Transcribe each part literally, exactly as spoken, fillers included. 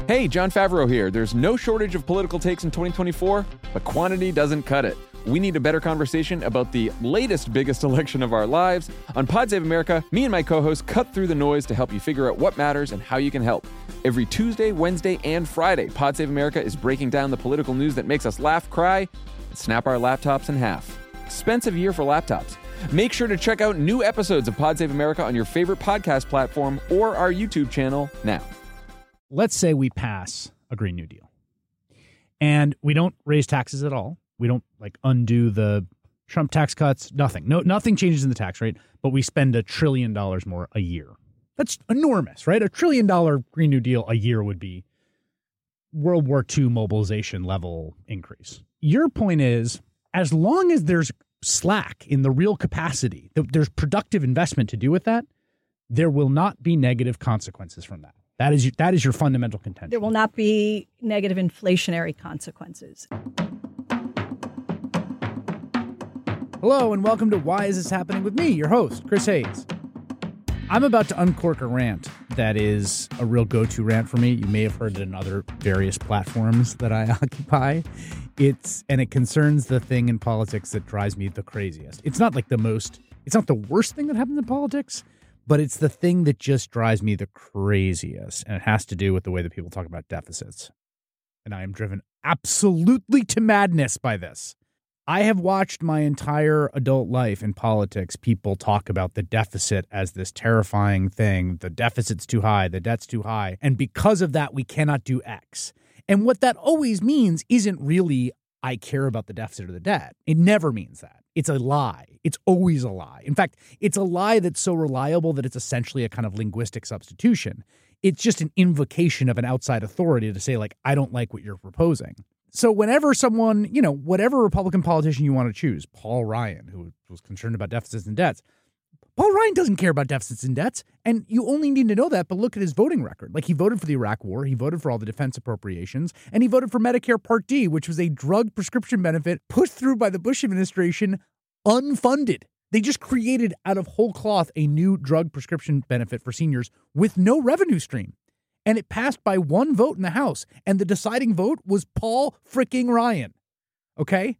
Hey, John Favreau here. There's no shortage of political takes in twenty twenty-four, but quantity doesn't cut it. We need a better conversation about the latest biggest election of our lives. On Pod Save America, me and my co-hosts cut through the noise to help you figure out what matters and how you can help. Every Tuesday, Wednesday, and Friday, Pod Save America is breaking down the political news that makes us laugh, cry, and snap our laptops in half. Expensive year for laptops. Make sure to check out new episodes of Pod Save America on your favorite podcast platform or our YouTube channel now. Let's say we pass a Green New Deal and we don't raise taxes at all. We don't like undo the Trump tax cuts, nothing. No, nothing changes in the tax rate, but we spend a trillion dollars more a year. That's enormous, right? A trillion dollar Green New Deal a year would be World War Two mobilization level increase. Your point is, as long as there's slack in the real capacity, there's productive investment to do with that, there will not be negative consequences from that. That is, that is your fundamental contention. There will not be negative inflationary consequences. Hello, and welcome to Why Is This Happening with me, your host, Chris Hayes. I'm about to uncork a rant that is a real go-to rant for me. You may have heard it in other various platforms that I occupy. It's and it concerns the thing in politics that drives me the craziest. It's not like the most, it's not the worst thing that happens in politics, but it's the thing that just drives me the craziest, and it has to do with the way that people talk about deficits. And I am driven absolutely to madness by this. I have watched my entire adult life in politics people talk about the deficit as this terrifying thing. The deficit's too high, the debt's too high, and because of that, we cannot do X. And what that always means isn't really I care about the deficit or the debt. It never means that. It's a lie. It's always a lie. In fact, it's a lie that's so reliable that it's essentially a kind of linguistic substitution. It's just an invocation of an outside authority to say, like, I don't like what you're proposing. So whenever someone, you know, whatever Republican politician you want to choose, Paul Ryan, who was concerned about deficits and debts, Paul Ryan doesn't care about deficits and debts, and you only need to know that, but look at his voting record. Like, he voted for the Iraq War, he voted for all the defense appropriations, and he voted for Medicare Part D, which was a drug prescription benefit pushed through by the Bush administration unfunded. They just created out of whole cloth a new drug prescription benefit for seniors with no revenue stream. And it passed by one vote in the House, and the deciding vote was Paul freaking Ryan. Okay?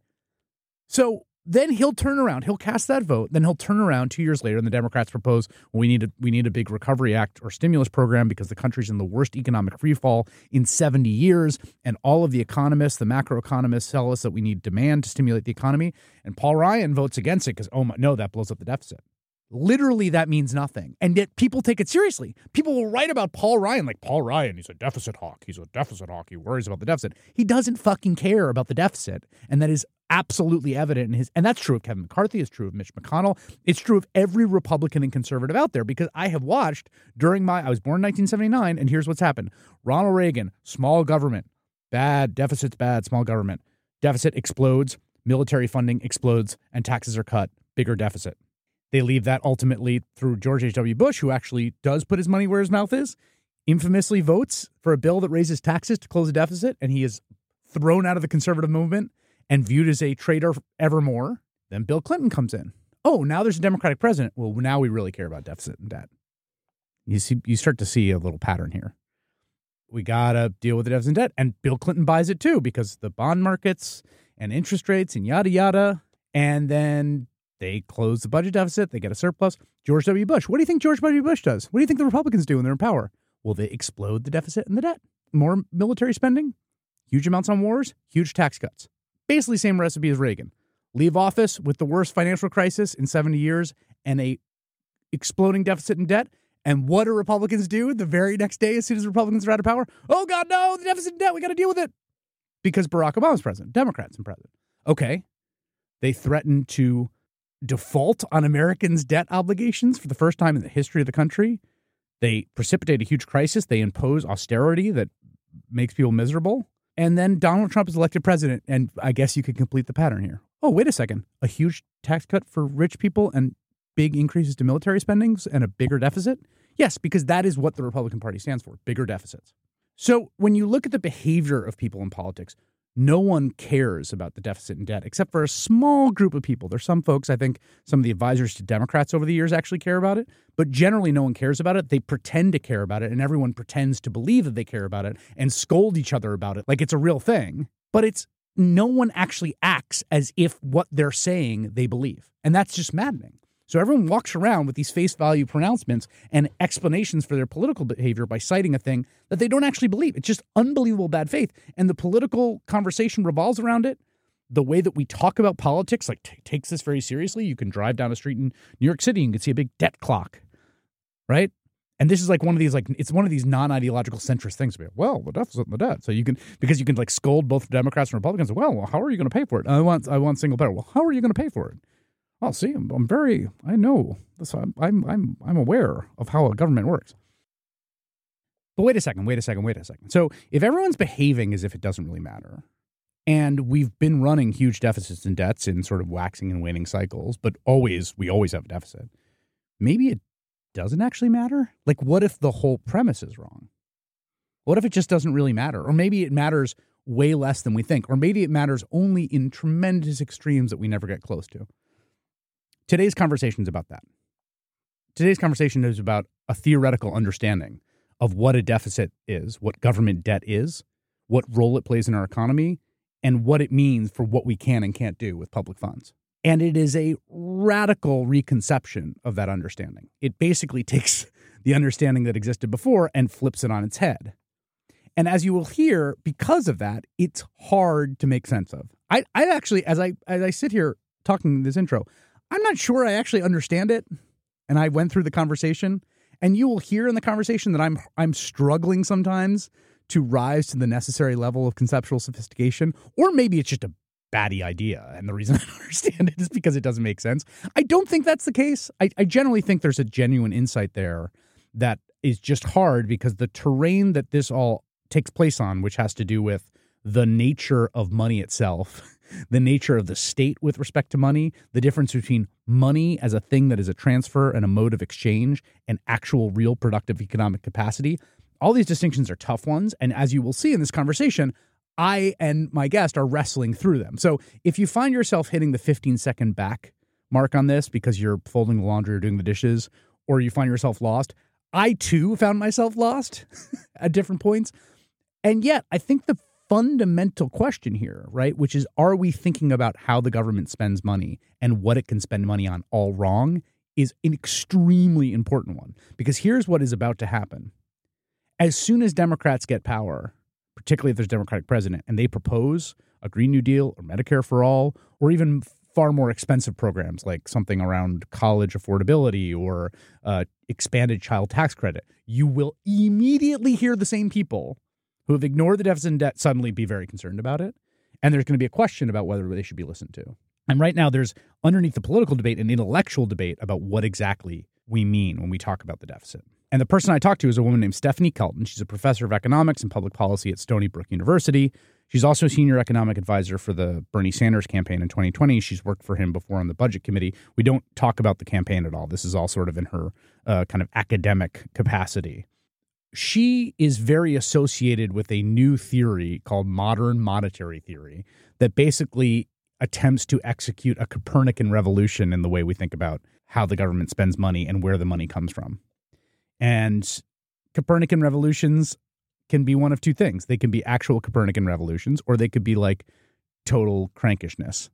So then he'll turn around, he'll cast that vote, then he'll turn around two years later, and the Democrats propose, well, we need a, we need a big recovery act or stimulus program because the country's in the worst economic freefall in seventy years, and all of the economists, the macroeconomists tell us that we need demand to stimulate the economy, and Paul Ryan votes against it because, oh, my, no, that blows up the deficit. Literally, that means nothing. And yet people take it seriously. People will write about Paul Ryan like, Paul Ryan, he's a deficit hawk. He's a deficit hawk. He worries about the deficit. He doesn't fucking care about the deficit. And that is absolutely evident in his, and that's true of Kevin McCarthy. It's true of Mitch McConnell. It's true of every Republican and conservative out there, because I have watched during my, I was born in nineteen seventy-nine, and here's what's happened. Ronald Reagan, small government, bad, deficit's bad, small government. Deficit explodes, military funding explodes, and taxes are cut, bigger deficit. They leave that ultimately through George H W. Bush, who actually does put his money where his mouth is, infamously votes for a bill that raises taxes to close a deficit, and he is thrown out of the conservative movement and viewed as a traitor evermore. Then Bill Clinton comes in. Oh, now there's a Democratic president. Well, now we really care about deficit and debt. You see, you start to see a little pattern here. We got to deal with the deficit and debt, and Bill Clinton buys it too because the bond markets and interest rates and yada, yada, and then they close the budget deficit. They get a surplus. George W. Bush. What do you think George W. Bush does? What do you think the Republicans do when they're in power? Well, they explode the deficit and the debt. More military spending, huge amounts on wars, huge tax cuts. Basically same recipe as Reagan. Leave office with the worst financial crisis in seventy years and a exploding deficit and debt. And what do Republicans do the very next day as soon as Republicans are out of power? Oh, God, no, the deficit and debt. We got to deal with it. Because Barack Obama's president, Democrats and president. Okay. They threaten to default on Americans' debt obligations for the first time in the history of the country. They precipitate a huge crisis. They impose austerity that makes people miserable. And then Donald Trump is elected president. And I guess you could complete the pattern here. Oh, wait a second. A huge tax cut for rich people and big increases to military spendings and a bigger deficit? Yes, because that is what the Republican Party stands for, bigger deficits. So when you look at the behavior of people in politics, no one cares about the deficit and debt except for a small group of people. There's some folks, I think some of the advisors to Democrats over the years actually care about it, but generally no one cares about it. They pretend to care about it, and everyone pretends to believe that they care about it and scold each other about it like it's a real thing. But it's no one actually acts as if what they're saying they believe. And that's just maddening. So everyone walks around with these face value pronouncements and explanations for their political behavior by citing a thing that they don't actually believe. It's just unbelievable bad faith. And the political conversation revolves around it. The way that we talk about politics like t- takes this very seriously. You can drive down a street in New York City and you can see a big debt clock, right? And this is like one of these, like, it's one of these non-ideological centrist things. Well, the deficit and the debt. So you can, because you can like scold both Democrats and Republicans. Well, how are you going to pay for it? I want, I want single payer. Well, how are you going to pay for it? Well, see, I'm, I'm very, I know this. I'm, I'm, I'm, I'm aware of how a government works. But wait a second, wait a second, wait a second. So if everyone's behaving as if it doesn't really matter, and we've been running huge deficits and debts in sort of waxing and waning cycles, but always, we always have a deficit, maybe it doesn't actually matter? Like, what if the whole premise is wrong? What if it just doesn't really matter? Or maybe it matters way less than we think. Or maybe it matters only in tremendous extremes that we never get close to. Today's conversation is about that. Today's conversation is about a theoretical understanding of what a deficit is, what government debt is, what role it plays in our economy, and what it means for what we can and can't do with public funds. And it is a radical reconception of that understanding. It basically takes the understanding that existed before and flips it on its head. And as you will hear, because of that, it's hard to make sense of. I, I actually, as I as I sit here talking this intro, I'm not sure I actually understand it. And I went through the conversation, and you will hear in the conversation that I'm I'm struggling sometimes to rise to the necessary level of conceptual sophistication, or maybe it's just a batty idea. And the reason I don't understand it is because it doesn't make sense. I don't think that's the case. I, I generally think there's a genuine insight there that is just hard because the terrain that this all takes place on, which has to do with the nature of money itself, the nature of the state with respect to money, the difference between money as a thing that is a transfer and a mode of exchange and actual real productive economic capacity. All these distinctions are tough ones. And as you will see in this conversation, I and my guest are wrestling through them. So if you find yourself hitting the fifteen second back mark on this because you're folding the laundry or doing the dishes, or you find yourself lost, I too found myself lost at different points. And yet I think the fundamental question here, right, which is, are we thinking about how the government spends money and what it can spend money on all wrong, is an extremely important one. Because here's what is about to happen. As soon as Democrats get power, particularly if there's a Democratic president, and they propose a Green New Deal or Medicare for all, or even far more expensive programs like something around college affordability or uh, expanded child tax credit, you will immediately hear the same people who have ignored the deficit and debt suddenly be very concerned about it. And there's going to be a question about whether they should be listened to. And right now there's underneath the political debate an intellectual debate about what exactly we mean when we talk about the deficit. And the person I talked to is a woman named Stephanie Kelton. She's a professor of economics and public policy at Stony Brook University. She's also a senior economic advisor for the Bernie Sanders campaign in twenty twenty. She's worked for him before on the budget committee. We don't talk about the campaign at all. This is all sort of in her uh, kind of academic capacity. She is very associated with a new theory called modern monetary theory that basically attempts to execute a Copernican revolution in the way we think about how the government spends money and where the money comes from. And Copernican revolutions can be one of two things. They can be actual Copernican revolutions, or they could be like total crankishness.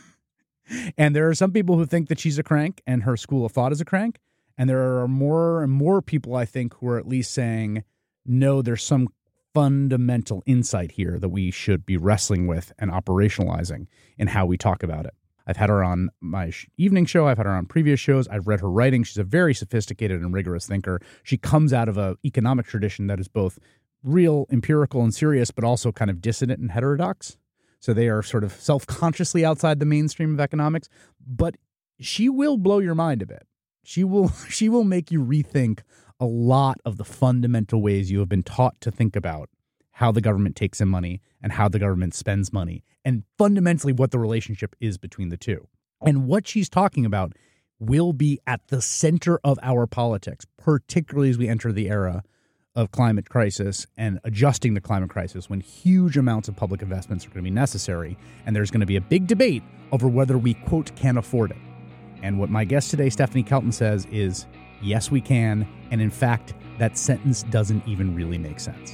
And there are some people who think that she's a crank and her school of thought is a crank. And there are more and more people, I think, who are at least saying, no, there's some fundamental insight here that we should be wrestling with and operationalizing in how we talk about it. I've had her on my evening show. I've had her on previous shows. I've read her writing. She's a very sophisticated and rigorous thinker. She comes out of an economic tradition that is both real, empirical, and serious, but also kind of dissident and heterodox. So they are sort of self-consciously outside the mainstream of economics. But she will blow your mind a bit. She will she will make you rethink a lot of the fundamental ways you have been taught to think about how the government takes in money and how the government spends money, and fundamentally what the relationship is between the two. And what she's talking about will be at the center of our politics, particularly as we enter the era of climate crisis and adjusting the climate crisis when huge amounts of public investments are going to be necessary. And there's going to be a big debate over whether we, quote, can afford it. And what my guest today, Stephanie Kelton, says is, yes, we can. And in fact, that sentence doesn't even really make sense.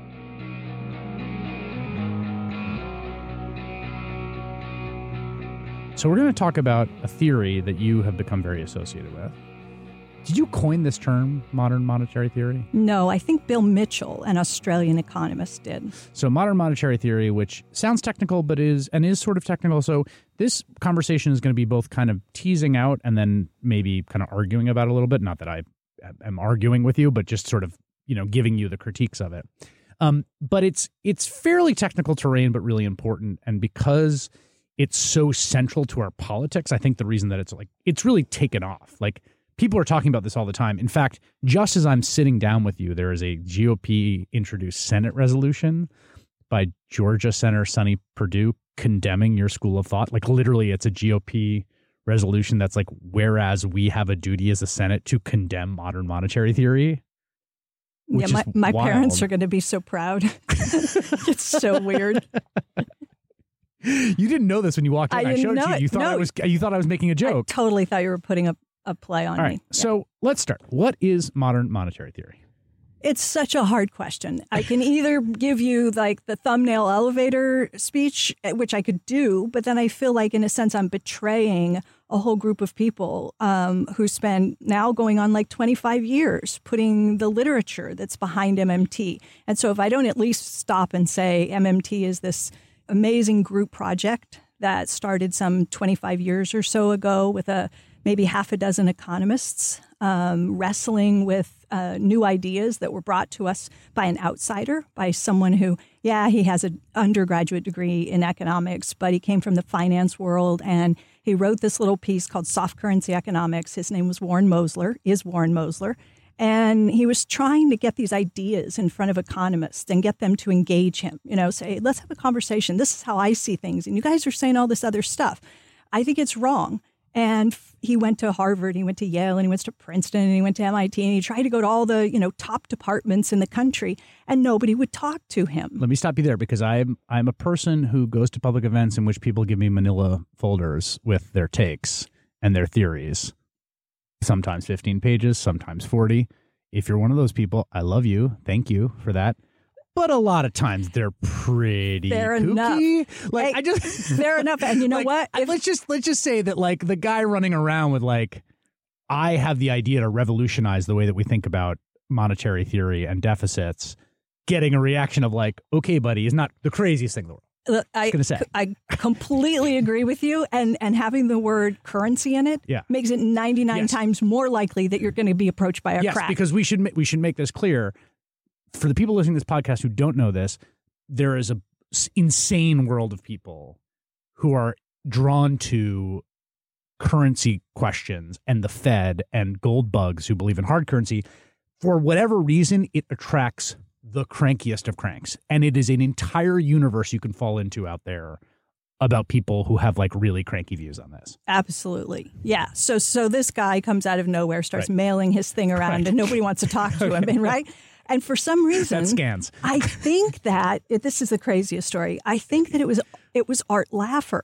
So we're going to talk about a theory that you have become very associated with. Did you coin this term, modern monetary theory? No, I think Bill Mitchell, an Australian economist, did. So modern monetary theory, which sounds technical, but is and is sort of technical. So this conversation is going to be both kind of teasing out and then maybe kind of arguing about it a little bit. Not that I am arguing with you, but just sort of, you know, giving you the critiques of it. Um, but it's it's fairly technical terrain, but really important. And because it's so central to our politics, I think the reason that it's like it's really taken off. Like, people are talking about this all the time. In fact, just as I'm sitting down with you, there is a G O P-introduced Senate resolution by Georgia Senator Sonny Perdue condemning your school of thought. Like, literally, it's a G O P resolution that's like, whereas we have a duty as a Senate to condemn modern monetary theory. Yeah, my, my parents are going to be so proud. It's so weird. You didn't know this when you walked in. I, I showed it to you. You thought no, I was. You thought I was making a joke. I totally thought you were putting a a play on All right, me. Yeah. So let's start. What is modern monetary theory? It's such a hard question. I can either give you like the thumbnail elevator speech, which I could do, but then I feel like in a sense I'm betraying a whole group of people um, who spend now going on like twenty-five years putting the literature that's behind M M T. And so if I don't at least stop and say M M T is this amazing group project that started some twenty-five years or so ago with a maybe half a dozen economists um, wrestling with uh, new ideas that were brought to us by an outsider, by someone who, yeah, he has an undergraduate degree in economics, but he came from the finance world, and he wrote this little piece called Soft Currency Economics. His name was Warren Mosler, is Warren Mosler, and he was trying to get these ideas in front of economists and get them to engage him, you know, say, let's have a conversation. This is how I see things, and you guys are saying all this other stuff. I think it's wrong. And he went to Harvard, he went to Yale, and he went to Princeton, and he went to M I T, and he tried to go to all the, you know, top departments in the country, and nobody would talk to him. Let me stop you there, because I'm I'm a person who goes to public events in which people give me manila folders with their takes and their theories. Sometimes fifteen pages, sometimes forty. If you're one of those people, I love you. Thank you for that. But a lot of times they're pretty fair kooky. Enough. Like hey, I just fair enough. And you know like, what? If, let's just let's just say that like the guy running around with like, I have the idea to revolutionize the way that we think about monetary theory and deficits, getting a reaction of like, okay, buddy, is not the craziest thing in the world. Look, I, gonna say. I completely agree with you. And, and having the word currency in it yeah. makes it ninety-nine yes. times more likely that you're going to be approached by a yes, crack. Because we should, we should make this clear. For the people listening to this podcast who don't know this, there is a insane world of people who are drawn to currency questions and the Fed and gold bugs who believe in hard currency. For whatever reason, it attracts the crankiest of cranks. And it is an entire universe you can fall into out there about people who have like really cranky views on this. Absolutely. Yeah. So so this guy comes out of nowhere, starts right. mailing his thing around, right. and nobody wants to talk to him, and right? And for some reason, that scans. I think that it, this is the craziest story. I think that it was it was Art Laffer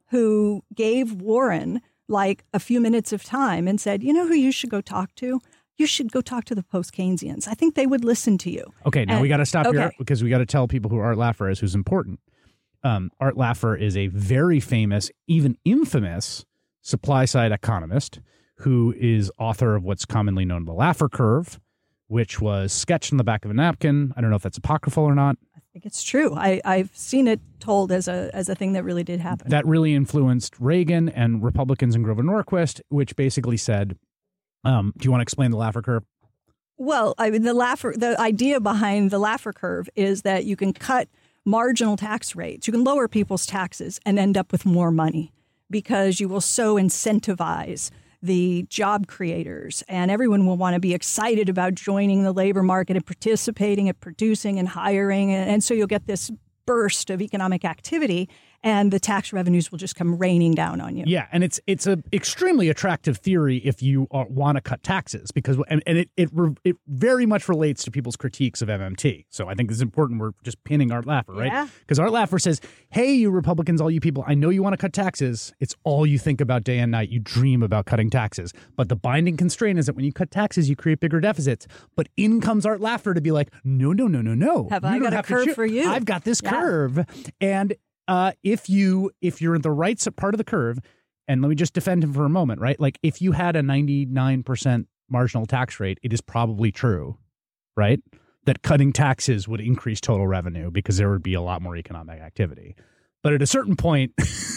who gave Warren like a few minutes of time and said, "You know who you should go talk to? You should go talk to the post-Keynesians. I think they would listen to you." Okay, now and, we got to stop okay. here because we got to tell people who Art Laffer is, who's important. Um, Art Laffer is a very famous, even infamous, supply-side economist who is author of what's commonly known as the Laffer curve, which was sketched on the back of a napkin. I don't know if that's apocryphal or not. I think it's true. I, I've seen it told as a as a thing that really did happen. That really influenced Reagan and Republicans in Grover Norquist, which basically said, um, do you want to explain the Laffer curve? Well, I mean, the Laffer, the idea behind the Laffer curve is that you can cut marginal tax rates. You can lower people's taxes and end up with more money because you will so incentivize the job creators, and everyone will want to be excited about joining the labor market and participating and producing and hiring. And, and so you'll get this burst of economic activity. and the tax revenues will just come raining down on you. Yeah, and it's it's a extremely attractive theory if you are, want to cut taxes, because and, and it it re, it very much relates to people's critiques of M M T. So I think it's important we're just pinning Art Laffer, right? Yeah. Because Art Laffer says, "Hey, you Republicans, all you people, I know you want to cut taxes. It's all you think about day and night. You dream about cutting taxes, but the binding constraint is that when you cut taxes, you create bigger deficits." But in comes Art Laffer to be like, "No, no, no, no, no. Have you I don't got a have to curve choo- for you? I've got this Yeah. curve." And Uh, if you if you're in the right part of the curve, and let me just defend him for a moment, right? Like if you had a ninety-nine percent marginal tax rate, it is probably true, right? That cutting taxes would increase total revenue because there would be a lot more economic activity. But at a certain point,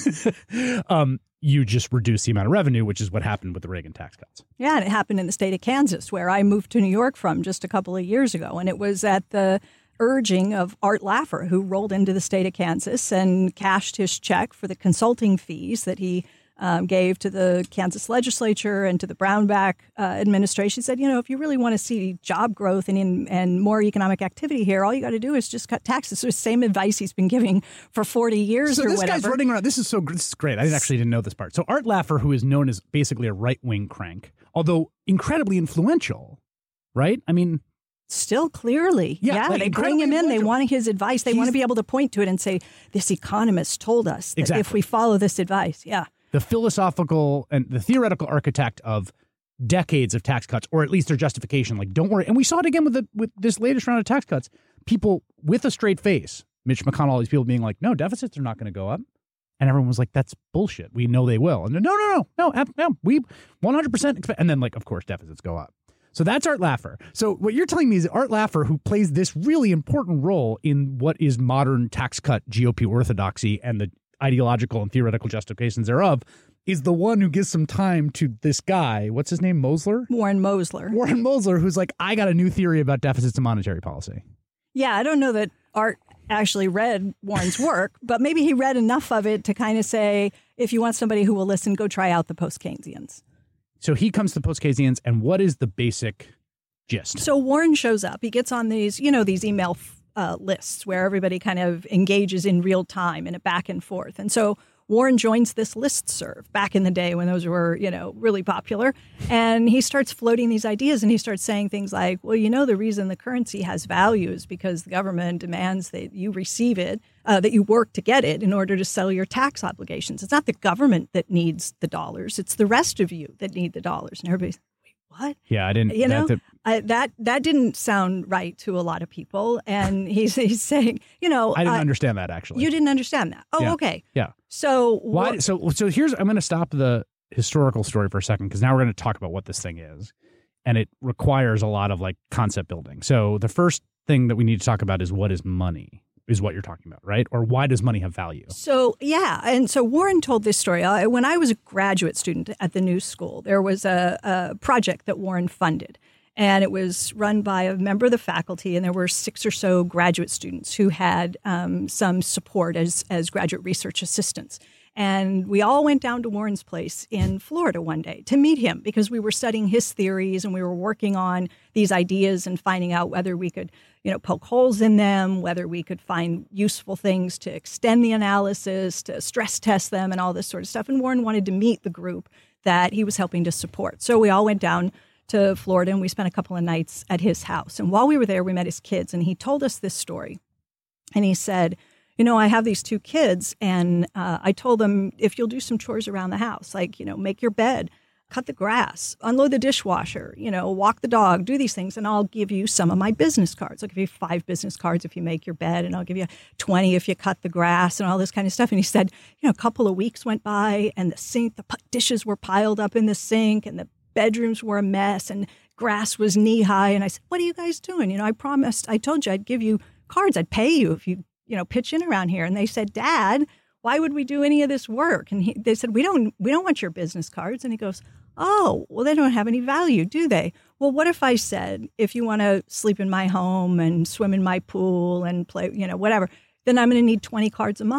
um, you just reduce the amount of revenue, which is what happened with the Reagan tax cuts. Yeah, and it happened in the state of Kansas, where I moved to New York from just a couple of years ago, and it was at the urging of Art Laffer, who rolled into the state of Kansas and cashed his check for the consulting fees that he um, gave to the Kansas legislature and to the Brownback uh, administration. He said, you know, if you really want to see job growth and in, and more economic activity here, all you got to do is just cut taxes. So the same advice he's been giving for forty years so or this whatever. guy's running around. This is so this is great. I actually didn't know this part. So Art Laffer, who is known as basically a right-wing crank, although incredibly influential, right? I mean, Still clearly. Yeah, Yeah, like they bring him in. They influential. want his advice. They He's- want to be able to point to it and say, this economist told us that if Exactly. we follow this advice. Yeah. the philosophical and the theoretical architect of decades of tax cuts, or at least their justification. Like, don't worry. And we saw it again with the, with this latest round of tax cuts. People with a straight face, Mitch McConnell, all these people being like, no, deficits are not going to go up. And everyone was like, that's bullshit. We know they will. And no, no, no, no, no, no we one hundred percent expect. And then, like, of course, deficits go up. So that's Art Laffer. So what you're telling me is Art Laffer, who plays this really important role in what is modern tax cut G O P orthodoxy and the ideological and theoretical justifications thereof, is the one who gives some time to this guy. What's his name? Mosler? Warren Mosler. Warren Mosler, who's like, I got a new theory about deficits and monetary policy. Yeah, I don't know that Art actually read Warren's work, but maybe he read enough of it to kind of say, if you want somebody who will listen, go try out the post-Keynesians. So he comes to the post-Keynesians, and what is the basic gist? So Warren shows up. He gets on these, you know, these email uh, lists where everybody kind of engages in real time in a back and forth. And so Warren joins this listserv back in the day when those were, you know, really popular. And he starts floating these ideas, and he starts saying things like, well, you know, the reason the currency has value is because the government demands that you receive it, uh, that you work to get it in order to settle your tax obligations. It's not the government that needs the dollars. It's the rest of you that need the dollars. And everybody's, wait, what? Yeah, I didn't. You know, that, I, that that didn't sound right to a lot of people. And he's, he's saying, you know, I didn't uh, understand that, actually. you didn't understand that. Oh, Yeah. okay. Yeah. So Why? what- So, so here's, I'm going to stop the historical story for a second, because now we're going to talk about what this thing is. And it requires a lot of like concept building. So the first thing that we need to talk about is what is money, is what you're talking about, right? Or why does money have value? So, yeah. And so Warren told this story. I, when I was a graduate student at the New School, there was a, a project that Warren funded. And it was run by a member of the faculty, and there were six or so graduate students who had um, some support as, as graduate research assistants. And we all went down to Warren's place in Florida one day to meet him because we were studying his theories and we were working on these ideas and finding out whether we could, you know, poke holes in them, whether we could find useful things to extend the analysis, to stress test them, and all this sort of stuff. And Warren wanted to meet the group that he was helping to support. So we all went down to Florida, and we spent a couple of nights at his house. And while we were there, we met his kids, and he told us this story. And he said, you know, I have these two kids, and uh, I told them, if you'll do some chores around the house, like, you know, make your bed, cut the grass, unload the dishwasher, you know, walk the dog, do these things, and I'll give you some of my business cards. I'll give you five business cards if you make your bed, and I'll give you twenty if you cut the grass, and all this kind of stuff. And he said, you know, a couple of weeks went by, and the sink, the p- dishes were piled up in the sink, and the bedrooms were a mess, and grass was knee high. And I said, what are you guys doing? You know, I promised, I told you I'd give you cards. I'd pay you if you, you know, pitch in around here. And they said, Dad, why would we do any of this work? And he, they said, we don't, we don't want your business cards. And he goes, oh, well, they don't have any value, do they? Well, what if I said, if you want to sleep in my home and swim in my pool and play, you know, whatever, then I'm going to need twenty cards a month.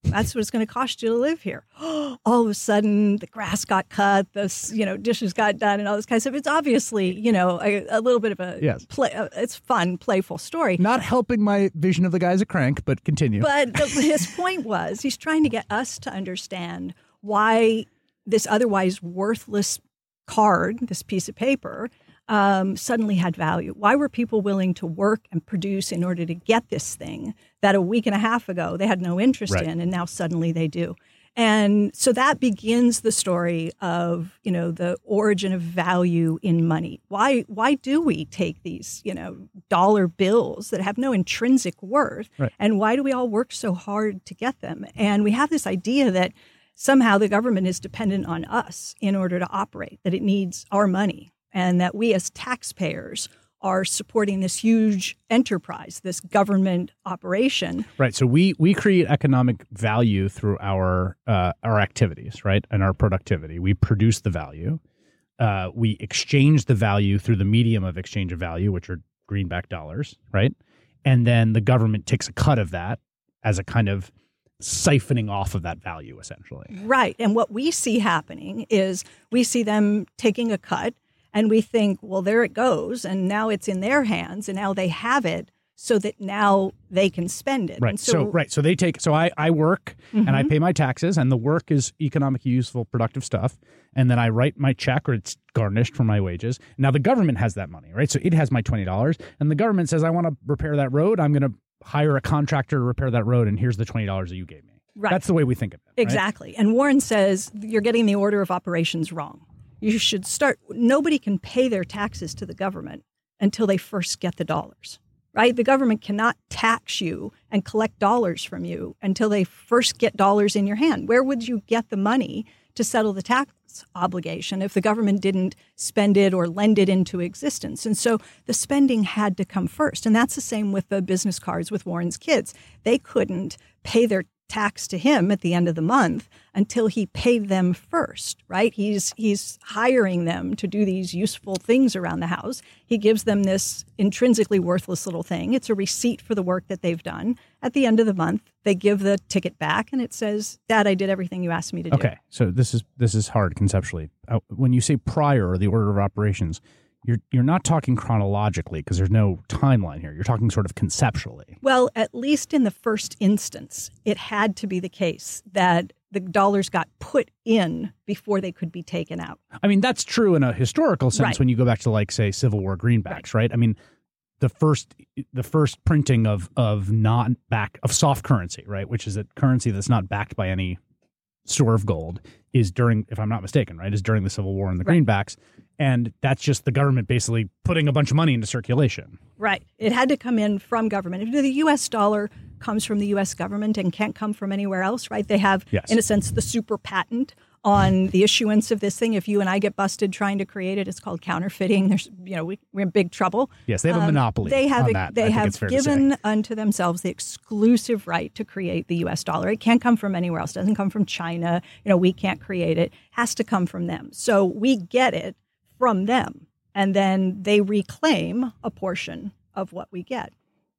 That's what it's going to cost you to live here. All of a sudden, the grass got cut, the you know dishes got done, and all this kind of stuff. It's obviously you know a, a little bit of a yes. play. Uh, it's fun, playful story. Not helping my vision of the guy as a crank, but continue. But the, his point was he's trying to get us to understand why this otherwise worthless card, this piece of paper, um, suddenly had value. Why were people willing to work and produce in order to get this thing that a week and a half ago they had no interest right. in, and now suddenly they do? And so that begins the story of, you know, the origin of value in money. Why why do we take these, you know, dollar bills that have no intrinsic worth? Right. And why do we all work so hard to get them? And we have this idea that somehow the government is dependent on us in order to operate, that it needs our money, and that we as taxpayers are supporting this huge enterprise, this government operation. Right. So we we create economic value through our uh, our activities, right, and our productivity. We produce the value. Uh, we exchange the value through the medium of exchange of value, which are greenback dollars, right? And then the government takes a cut of that as a kind of siphoning off of that value, essentially. Right. And what we see happening is we see them taking a cut, and we think, well, there it goes, and now it's in their hands, and now they have it so that now they can spend it. Right. And so, so, right. So they take. So I I work mm-hmm. and I pay my taxes, and the work is economically useful, productive stuff, and then I write my check, or it's garnished from my wages. Now the government has that money, right? So it has my twenty dollars, and the government says, I want to repair that road. I'm going to hire a contractor to repair that road, and here's the twenty dollars that you gave me. Right. That's the way we think of it. Right? Exactly. And Warren says you're getting the order of operations wrong. You should start. Nobody can pay their taxes to the government until they first get the dollars, right? The government cannot tax you and collect dollars from you until they first get dollars in your hand. Where would you get the money to settle the tax obligation if the government didn't spend it or lend it into existence? And so the spending had to come first. And that's the same with the business cards with Warren's kids. They couldn't pay their tax to him at the end of the month until he paid them first, right? He's he's hiring them to do these useful things around the house. He gives them this intrinsically worthless little thing. It's a receipt for the work that they've done. At the end of the month, they give the ticket back, and it says, Dad, I did everything you asked me to do. Okay, so this is this is hard conceptually. Uh, when you say prior or the order of operations, You're you're not talking chronologically because there's no timeline here. You're talking sort of conceptually. Well, at least in the first instance, it had to be the case that the dollars got put in before they could be taken out. I mean, that's true in a historical sense Right. when you go back to, like, say, Civil War greenbacks, right? right? I mean, the first the first printing of of not back of soft currency, right, which is a currency that's not backed by any store of gold, is during, if I'm not mistaken, right, is during the Civil War and the Right. greenbacks. And that's just the government basically putting a bunch of money into circulation. Right. It had to come in from government. The U S dollar comes from the U S government and can't come from anywhere else, right? They have, Yes. in a sense, the super patent on the issuance of this thing. If you and I get busted trying to create it, it's called counterfeiting. There's, you know, we, we're in big trouble. Yes, they have a Um, monopoly They have, on that. they I think have it's fair to say. given unto themselves the exclusive right to create the U S dollar. It can't come from anywhere else. It doesn't come from China. You know, we can't create it. It has to come from them. So we get it from them, and then they reclaim a portion of what we get.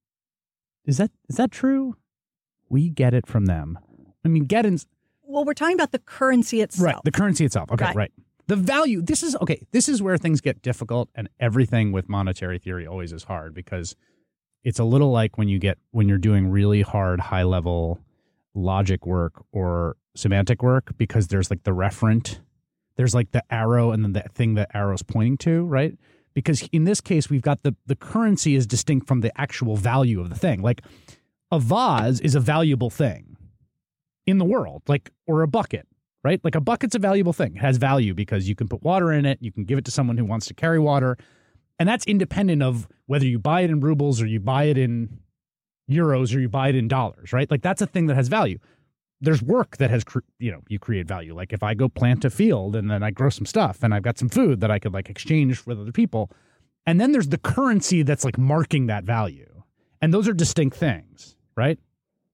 Is that is that true? We get it from them. I mean, Geddon's Well, we're talking about the currency itself. right. The currency itself. Okay, Right. right. The value. This is okay. This is where things get difficult, and everything with monetary theory always is hard because it's a little like when you get when you're doing really hard, high level logic work or semantic work, because there's like the referent, there's like the arrow, and then the thing the arrow's pointing to, right? Because in this case, we've got the the currency is distinct from the actual value of the thing. Like a vase is a valuable thing in the world, like, or a bucket, right? Like a bucket's a valuable thing. It has value because you can put water in it. You can give it to someone who wants to carry water. And that's independent of whether you buy it in rubles or you buy it in euros or you buy it in dollars, right? Like that's a thing that has value. There's work that has, cre- you know, you create value. Like if I go plant a field and then I grow some stuff and I've got some food that I could like exchange with other people. And then there's the currency that's like marking that value. And those are distinct things, right?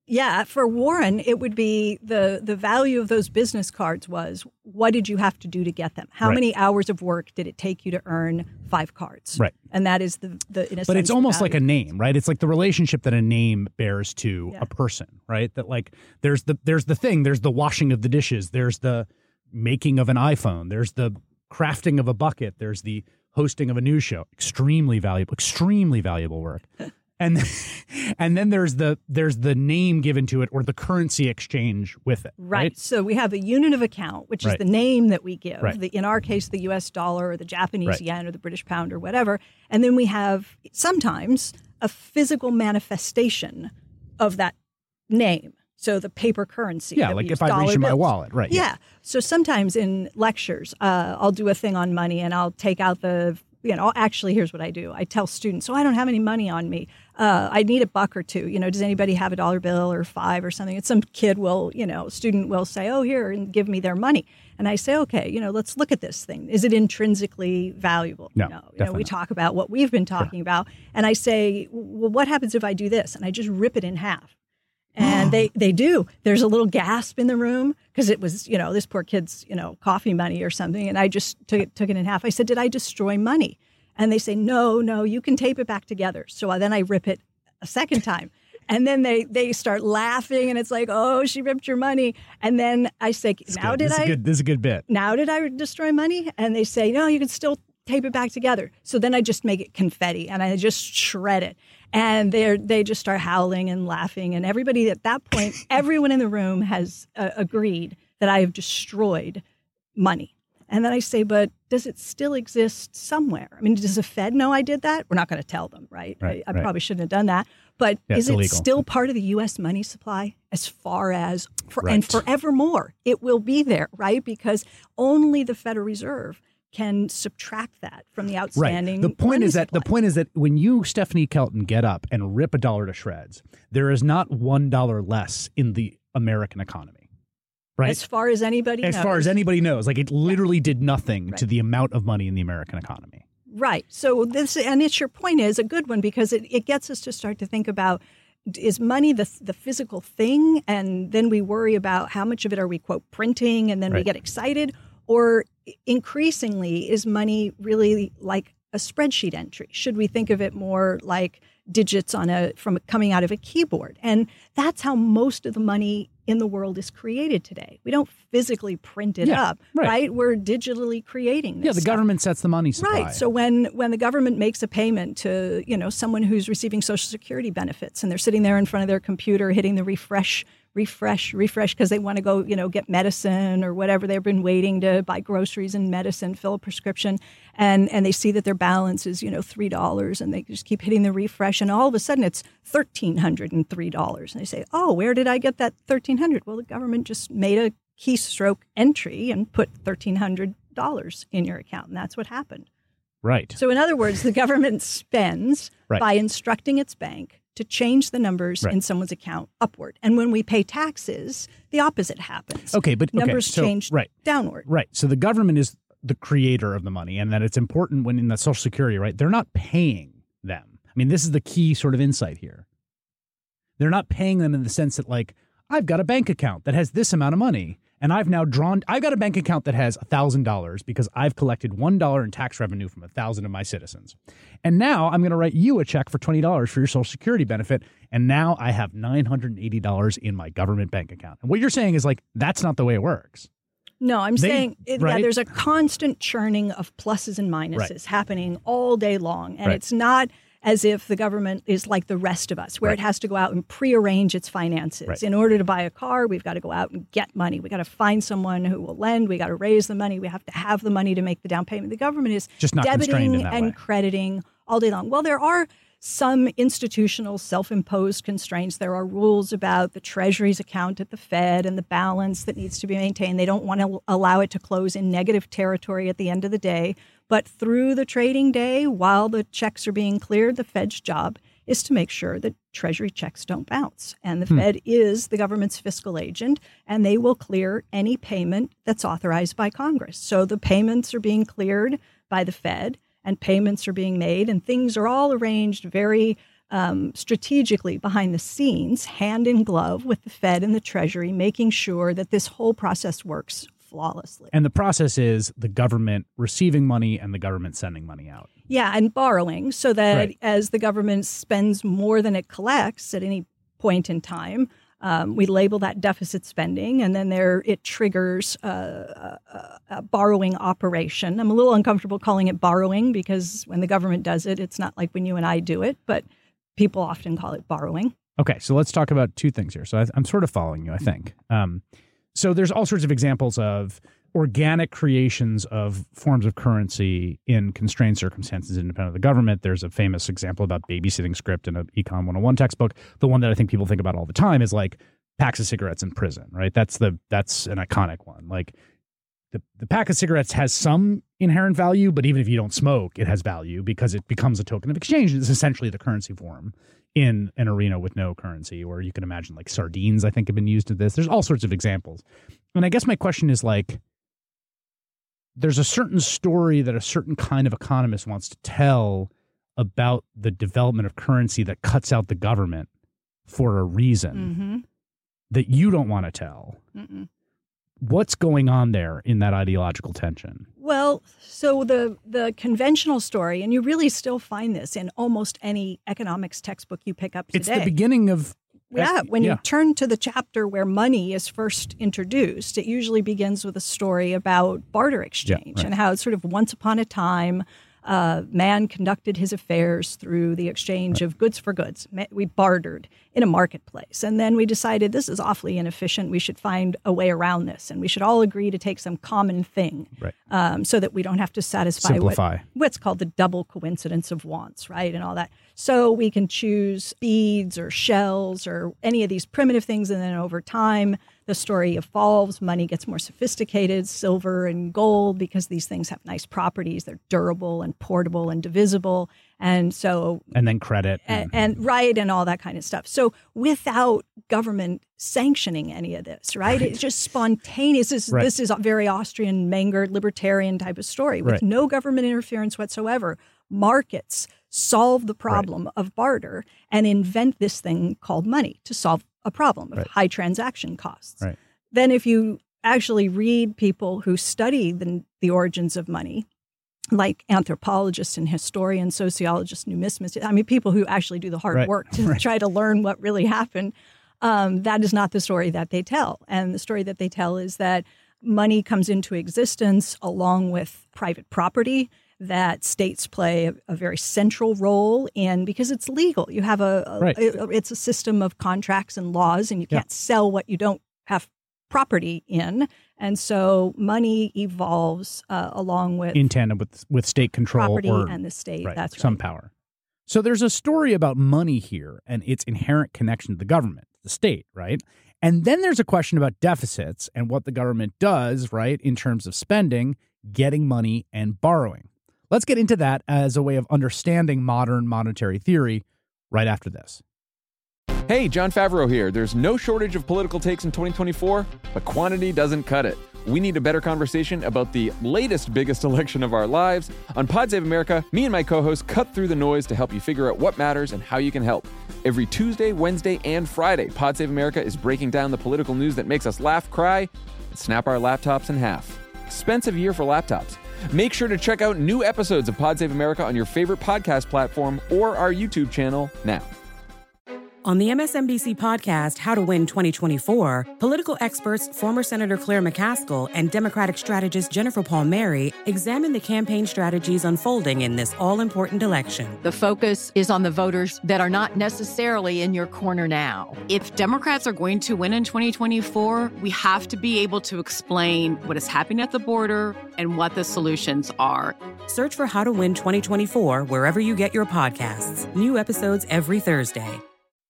Yeah, for Warren, it would be the the value of those business cards was, what did you have to do to get them? How Right. many hours of work did it take you to earn five cards? Right. And that is the, the in a But sense, it's the almost like a value. name, right? It's like the relationship that a name bears to Yeah. a person, right? That like there's the there's the thing, there's the washing of the dishes, there's the making of an iPhone, there's the crafting of a bucket, there's the hosting of a news show. Extremely valuable, extremely valuable work. And and then there's the there's the name given to it or the currency exchange with it. Right. Right. So we have a unit of account, which Right. is the name that we give. Right. The, in our case, the U S dollar or the Japanese Right. yen or the British pound or whatever. And then we have sometimes a physical manifestation of that name. So the paper currency. Yeah, that we like use, if I reach dollar in my bills. wallet, right? Yeah. So sometimes in lectures, uh, I'll do a thing on money and I'll take out the, you know, actually, here's what I do. I tell students, so I don't have any money on me. Uh, I need a buck or two. You know, does anybody have a dollar bill or five or something? And some kid will, you know, student will say, oh, here, and give me their money. And I say, okay, you know, let's look at this thing. Is it intrinsically valuable? No, you know, you know, definitely we not. talk about what we've been talking about. And I say, well, what happens if I do this? And I just rip it in half. And they, they do. There's a little gasp in the room because it was, you know, this poor kid's, you know, coffee money or something. And I just took it, took it in half. I said, did I destroy money? And they say, no, no, you can tape it back together. So then I rip it a second time. And then they, they start laughing and it's like, oh, she ripped your money. And then I say, It's now good. did this Is I, a good, this is a good bit. now did I destroy money? And they say, no, you can still tape it back together. So then I just make it confetti and I just shred it. And they they just start howling and laughing. And everybody at that point, everyone in the room has uh, agreed that I have destroyed money. And then I say, but does it still exist somewhere? I mean, does the Fed know I did that? We're not going to tell them, right? Right, I, I right. probably shouldn't have done that. But Yeah, is it's it illegal. still part of the U S money supply as far as, for, Right. and forevermore, it will be there, right? Because only the Federal Reserve can subtract that from the outstanding. Right. The point money is that supply. the point is that when you, Stephanie Kelton, get up and rip a dollar to shreds, there is not one dollar less in the American economy. Right. As far as anybody As knows. far as anybody knows, like it literally did nothing to Right. the amount of money in the American economy. Right. So this, and it's your point is a good one because it, it gets us to start to think about, is money the the physical thing? And then we worry about how much of it are we, quote, printing, and then we Right. get excited? Or increasingly, is money really like a spreadsheet entry? Should we think of it more like digits on a from coming out of a keyboard? And that's how most of the money in the world is created today. We don't physically print it Yeah, up, right. right? We're digitally creating this Yeah, the stuff. government sets the money supply. Right. So when when the government makes a payment to, you know, someone who's receiving Social Security benefits and they're sitting there in front of their computer hitting the refresh, refresh, refresh because they want to go, you know, get medicine or whatever, they've been waiting to buy groceries and medicine, fill a prescription, and and they see that their balance is, you know, three dollars and they just keep hitting the refresh and all of a sudden it's one thousand three hundred three dollars. And they say, oh, where did I get that one thousand three hundred dollars? Well, the government just made a keystroke entry and put one thousand three hundred dollars in your account. And that's what happened. Right. So in other words, the government spends Right. by instructing its bank to change the numbers Right. in someone's account upward. And when we pay taxes, the opposite happens. Okay, but okay, numbers so- change right. downward. Right. So the government is the creator of the money, and that it's important when in the Social Security, right? They're not paying them. I mean, this is the key sort of insight here. They're not paying them in the sense that, like, I've got a bank account that has this amount of money, and I've now drawn, I've got a bank account that has one thousand dollars because I've collected one dollar in tax revenue from one thousand of my citizens. And now I'm going to write you a check for twenty dollars for your Social Security benefit, and now I have nine hundred eighty dollars in my government bank account. And what you're saying is, like, that's not the way it works. No, I'm They- saying it, yeah, right? there's a constant churning of pluses and minuses Right. happening all day long. And Right. it's not as if the government is like the rest of us, where Right. it has to go out and prearrange its finances. Right. In order to buy a car, we've got to go out and get money. We got to find someone who will lend. We got to raise the money. We have to have the money to make the down payment. The government is Just not constrained debiting in that and way. crediting all day long. Well, there are some institutional self-imposed constraints. There are rules about the Treasury's account at the Fed and the balance that needs to be maintained. They don't want to allow it to close in negative territory at the end of the day. But through the trading day, while the checks are being cleared, the Fed's job is to make sure that Treasury checks don't bounce. And the Hmm. Fed is the government's fiscal agent, and they will clear any payment that's authorized by Congress. So the payments are being cleared by the Fed, and payments are being made, and things are all arranged very um, strategically behind the scenes, hand in glove with the Fed and the Treasury, making sure that this whole process works flawlessly. And the process is the government receiving money and the government sending money out. Yeah, and borrowing so that right. as the government spends more than it collects at any point in time, um, we label that deficit spending, and then there it triggers uh, a, a borrowing operation. I'm a little uncomfortable calling it borrowing because when the government does it, it's not like when you and I do it, but people often call it borrowing. Okay, so let's talk about two things here. So I, I'm sort of following you, I think. Um, so there's all sorts of examples of organic creations of forms of currency in constrained circumstances independent of the government. There's a famous example about babysitting script in an Econ one oh one textbook. The one that I think people think about all the time is like packs of cigarettes in prison, right? That's the that's an iconic one. Like the, the pack of cigarettes has some inherent value, but even if you don't smoke, it has value because it becomes a token of exchange. It's essentially the currency form in an arena with no currency, or you can imagine like sardines, I think, have been used in this. There's all sorts of examples. And I guess my question is like, there's a certain story that a certain kind of economist wants to tell about the development of currency that cuts out the government for a reason mm-hmm. that you don't want to tell. Mm-mm. What's going on there in that ideological tension? Well, so the the conventional story, and you really still find this in almost any economics textbook you pick up today. It's the beginning of... Yeah, when yeah. you turn to the chapter where money is first introduced, it usually begins with a story about barter exchange yeah, right. and how it's sort of once upon a time, uh, man conducted his affairs through the exchange right. of goods for goods. We bartered in a marketplace. And then we decided this is awfully inefficient. We should find a way around this. And we should all agree to take some common thing right. um, so that we don't have to satisfy Simplify. What, what's called the double coincidence of wants, right? And all that. So we can choose beads or shells or any of these primitive things. And then over time, the story evolves. Money gets more sophisticated, silver and gold, because these things have nice properties. They're durable and portable and divisible. And so... And then credit. And, and right, and all that kind of stuff. So without government sanctioning any of this, right? right. It's just spontaneous. This, right. this is a very Austrian, Mengert, libertarian type of story with right. no government interference whatsoever. Markets solve the problem right. of barter and invent this thing called money to solve a problem of right. high transaction costs. Right. Then if you actually read people who study the, the origins of money, like anthropologists and historians, sociologists, numismatists, I mean, people who actually do the hard right. work to right. try to learn what really happened, um, that is not the story that they tell. And the story that they tell is that money comes into existence along with private property, that states play a, a very central role in, because it's legal. You have a, a, right. a it's a system of contracts and laws, and you can't yeah. sell what you don't have property in. And so money evolves uh, along with in tandem with with state control, property or, and the state. Right, That's right. some power. So there's a story about money here and its inherent connection to the government, the state, right? And then there's a question about deficits and what the government does, right, in terms of spending, getting money, and borrowing. Let's get into that as a way of understanding modern monetary theory right after this. Hey, Jon Favreau here. There's no shortage of political takes in twenty twenty-four, but quantity doesn't cut it. We need a better conversation about the latest biggest election of our lives. On Pod Save America, me and my co-hosts cut through the noise to help you figure out what matters and how you can help. Every Tuesday, Wednesday, and Friday, Pod Save America is breaking down the political news that makes us laugh, cry, and snap our laptops in half. Expensive year for laptops. Make sure to check out new episodes of Pod Save America on your favorite podcast platform or our YouTube channel now. On the M S N B C podcast, How to Win twenty twenty-four, political experts, former Senator Claire McCaskill and Democratic strategist Jennifer Palmieri examine the campaign strategies unfolding in this all-important election. The focus is on the voters that are not necessarily in your corner now. If Democrats are going to win in twenty twenty-four, we have to be able to explain what is happening at the border and what the solutions are. Search for How to Win twenty twenty-four wherever you get your podcasts. New episodes every Thursday.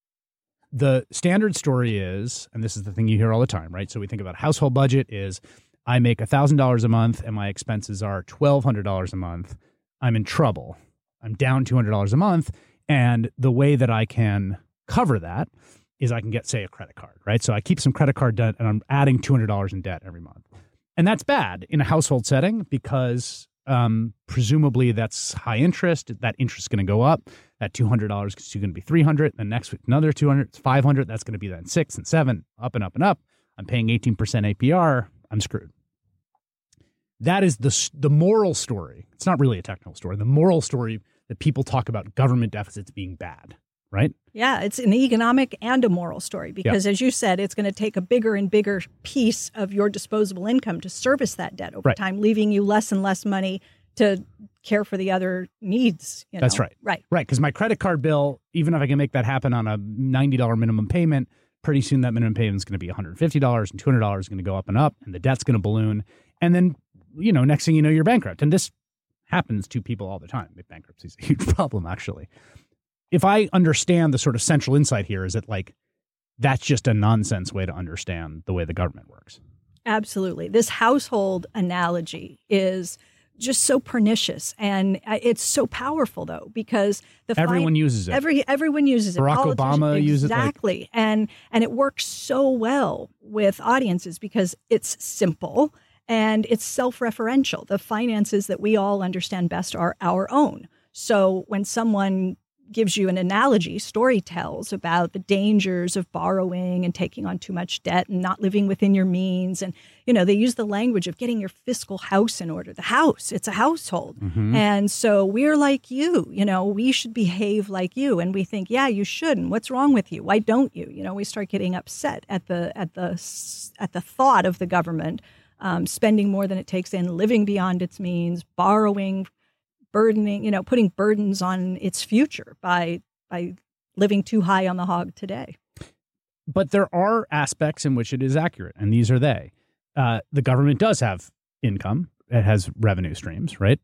The standard story is, and this is the thing you hear all the time, right? So we think about household budget is I make one thousand dollars a month and my expenses are twelve hundred dollars a month. I'm in trouble. I'm down two hundred dollars a month. And the way that I can cover that is I can get, say, a credit card, right? So I keep some credit card debt and I'm adding two hundred dollars in debt every month. And that's bad in a household setting because Um, presumably that's high interest. That interest is going to go up. That two hundred dollars is going to be three hundred dollars. The next week, another two hundred dollars. It's five hundred dollars. That's going to be then six and seven, up and up and up. I'm paying eighteen percent A P R. I'm screwed. That is the the moral story. It's not really a technical story. The moral story that people talk about government deficits being bad, right? Yeah, it's an economic and a moral story because, yep. as you said, it's going to take a bigger and bigger piece of your disposable income to service that debt over right. time, leaving you less and less money to care for the other needs. You know? That's right. Right. Right. Because my credit card bill, even if I can make that happen on a ninety dollars minimum payment, pretty soon that minimum payment is going to be one hundred fifty dollars and two hundred dollars is going to go up and up and the debt's going to balloon. And then, you know, next thing you know, you're bankrupt. And this happens to people all the time. Bankruptcy is a huge problem, actually. If I understand the sort of central insight here is that, like, that's just a nonsense way to understand the way the government works. Absolutely. This household analogy is just so pernicious. And it's so powerful, though, because the everyone fin- uses it. Every Everyone uses it. Barack Obama uses it. Exactly. Like- and, and it works so well with audiences because it's simple. And it's self-referential. The finances that we all understand best are our own. So when someone gives you an analogy, story tells about the dangers of borrowing and taking on too much debt and not living within your means. And, you know, they use the language of getting your fiscal house in order. The house, it's a household. Mm-hmm. And so we're like you, you know, we should behave like you. And we think, yeah, you shouldn't. What's wrong with you? Why don't you? You know, we start getting upset at the at the at the thought of the government Um, spending more than it takes in, living beyond its means, borrowing, burdening, you know, putting burdens on its future by by living too high on the hog today. But there are aspects in which it is accurate, and these are they. Uh, the government does have income. It has revenue streams, right?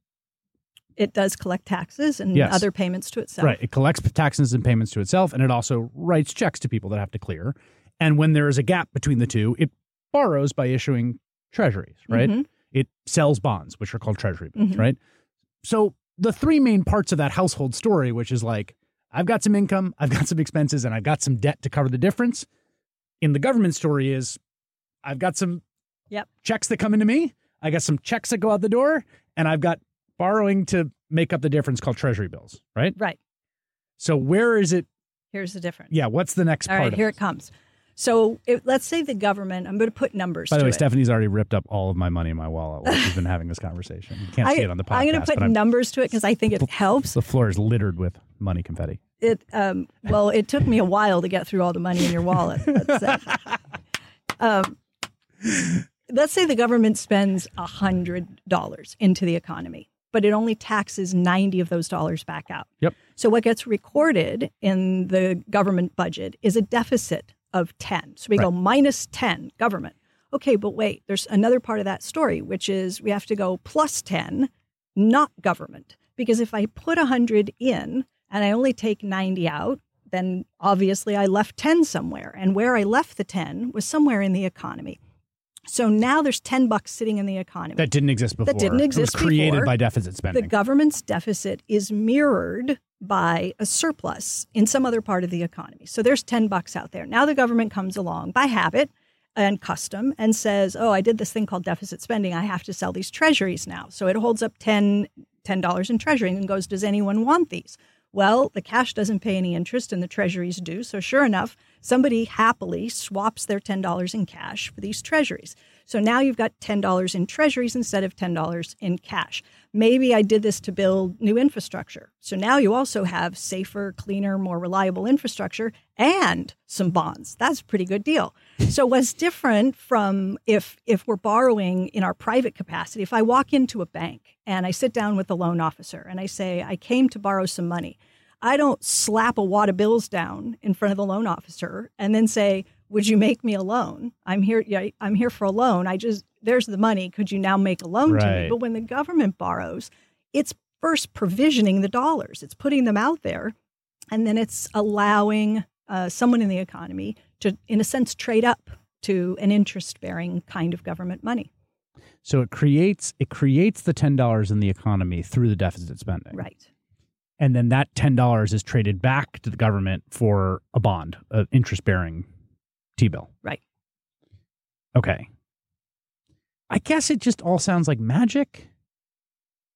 It does collect taxes and yes. other payments to itself. Right. It collects taxes and payments to itself, and it also writes checks to people that have to clear. And when there is a gap between the two, it borrows by issuing treasuries, right? Mm-hmm. It sells bonds, which are called treasury bills, mm-hmm. right? So the three main parts of that household story, which is like, I've got some income, I've got some expenses, and I've got some debt to cover the difference. In the government story is, I've got some yep. checks that come into me, I got some checks that go out the door, and I've got borrowing to make up the difference called treasury bills, right? Right. So where is it? Here's the difference. Yeah, what's the next all part right, of here it? it comes. So it, let's say the government, I'm going to put numbers By the to way, it. Stephanie's already ripped up all of my money in my wallet while she's been having this conversation. You can't I, see it on the podcast. I'm going to put but numbers to it because I think it helps. The floor is littered with money confetti. It um, Well, it took me a while to get through all the money in your wallet. Let's say. um, let's say the government spends one hundred dollars into the economy, but it only taxes ninety of those dollars back out. Yep. So what gets recorded in the government budget is a deficit of ten. So we right. go minus ten government. Okay, but wait, there's another part of that story, which is we have to go plus ten, not government. Because if I put one hundred in and I only take ninety out, then obviously I left ten somewhere. And where I left the ten was somewhere in the economy. So now there's ten bucks sitting in the economy. That didn't exist before. That didn't exist before. It was created before. by deficit spending. The government's deficit is mirrored by a surplus in some other part of the economy. So there's ten bucks out there. Now the government comes along by habit and custom and says, oh, I did this thing called deficit spending. I have to sell these treasuries now. So it holds up ten dollars in treasury and goes, does anyone want these? Well, the cash doesn't pay any interest and the treasuries do. So sure enough, somebody happily swaps their ten dollars in cash for these treasuries. So now you've got ten dollars in treasuries instead of ten dollars in cash. Maybe I did this to build new infrastructure. So now you also have safer, cleaner, more reliable infrastructure and some bonds. That's a pretty good deal. So what's different from if if we're borrowing in our private capacity, if I walk into a bank and I sit down with the loan officer and I say, I came to borrow some money, I don't slap a wad of bills down in front of the loan officer and then say, would you make me a loan? I'm here. Yeah, I'm here for a loan. I just, there's the money. Could you now make a loan right. to me? But when the government borrows, it's first provisioning the dollars. It's putting them out there. And then it's allowing uh, someone in the economy to, in a sense, trade up to an interest-bearing kind of government money. So it creates, it creates the ten dollars in the economy through the deficit spending. Right. And then that ten dollars is traded back to the government for a bond, an interest-bearing T-bill. Right. Okay. I guess it just all sounds like magic.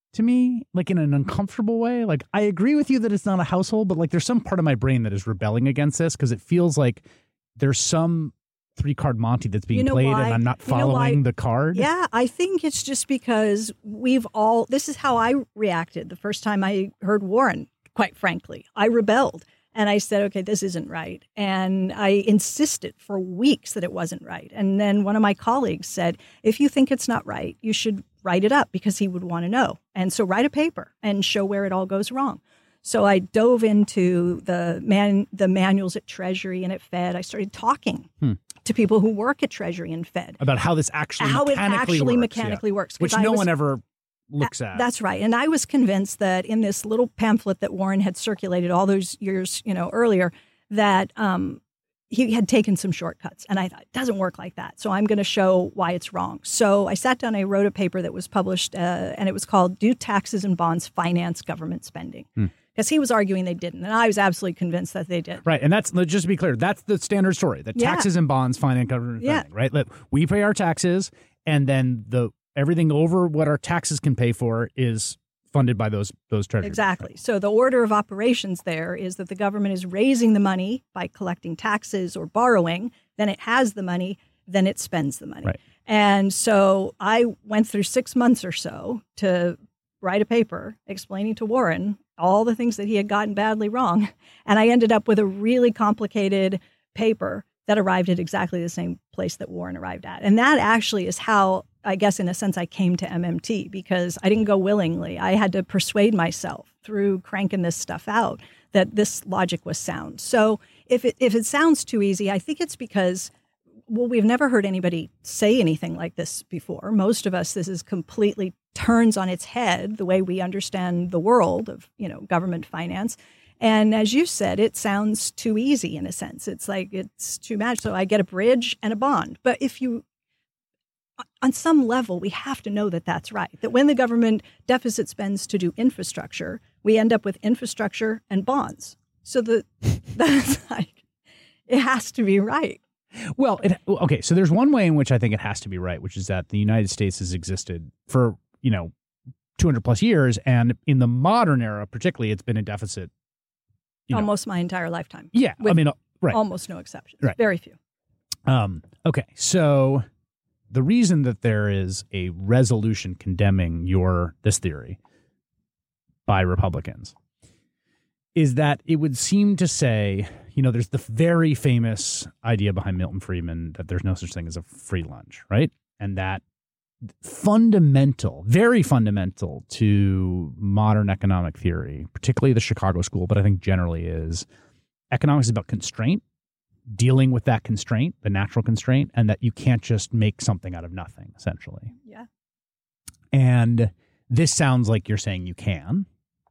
to me, like in an uncomfortable way. Like, I agree with you that it's not a household, but like there's some part of my brain that is rebelling against this because it feels like there's some three-card Monty that's being you know played why? and I'm not You know following why? the card. Yeah, I think it's just because we've all, this is how I reacted the first time I heard Warren, quite frankly. I rebelled and I said, okay, this isn't right. And I insisted for weeks that it wasn't right. And then one of my colleagues said, if you think it's not right, you should write it up because he would want to know. And so write a paper and show where it all goes wrong. So I dove into the man, the manuals at Treasury and at Fed. I started talking hmm. to people who work at Treasury and Fed about how this actually how mechanically it actually works, mechanically yeah. works, which I no was, one ever looks at. That's right. And I was convinced that in this little pamphlet that Warren had circulated all those years, you know, earlier, that um, he had taken some shortcuts. And I thought, it doesn't work like that. So I'm going to show why it's wrong. So I sat down, I wrote a paper that was published, uh, and it was called Do Taxes and Bonds Finance Government Spending? Hmm. Because he was arguing they didn't, and I was absolutely convinced that they did. Right, and that's, just to be clear, that's the standard story, that yeah. taxes and bonds finance government yeah. spending, right? Like, we pay our taxes, and then the everything over what our taxes can pay for is funded by those those treasuries. Exactly. So the order of operations there is that the government is raising the money by collecting taxes or borrowing, then it has the money, then it spends the money. Right. And so I went through six months or so to write a paper explaining to Warren all the things that he had gotten badly wrong. And I ended up with a really complicated paper that arrived at exactly the same place that Warren arrived at. And that actually is how, I guess, in a sense, I came to M M T, because I didn't go willingly. I had to persuade myself through cranking this stuff out that this logic was sound. So if it, if it sounds too easy, I think it's because, well, we've never heard anybody say anything like this before. Most of us, this is completely turns on its head the way we understand the world of, you know, government finance. And as you said, it sounds too easy in a sense. It's like it's too much. So I get a bridge and a bond. But if you, on some level, we have to know that that's right. That when the government deficit spends to do infrastructure, we end up with infrastructure and bonds. So the that's like, it has to be right. Well, it, okay, so there's one way in which I think it has to be right, which is that the United States has existed for, you know, two hundred plus years. And in the modern era, particularly, it's been in deficit. You know. Almost my entire lifetime. Yeah, I mean, right. Almost no exceptions. Right. Very few. Um, okay, so the reason that there is a resolution condemning your this theory by Republicans is that it would seem to say, you know, there's the very famous idea behind Milton Friedman that there's no such thing as a free lunch, right? And that fundamental, very fundamental to modern economic theory, particularly the Chicago school, but I think generally is economics is about constraint, dealing with that constraint, the natural constraint, and that you can't just make something out of nothing, essentially. Yeah. And this sounds like you're saying you can.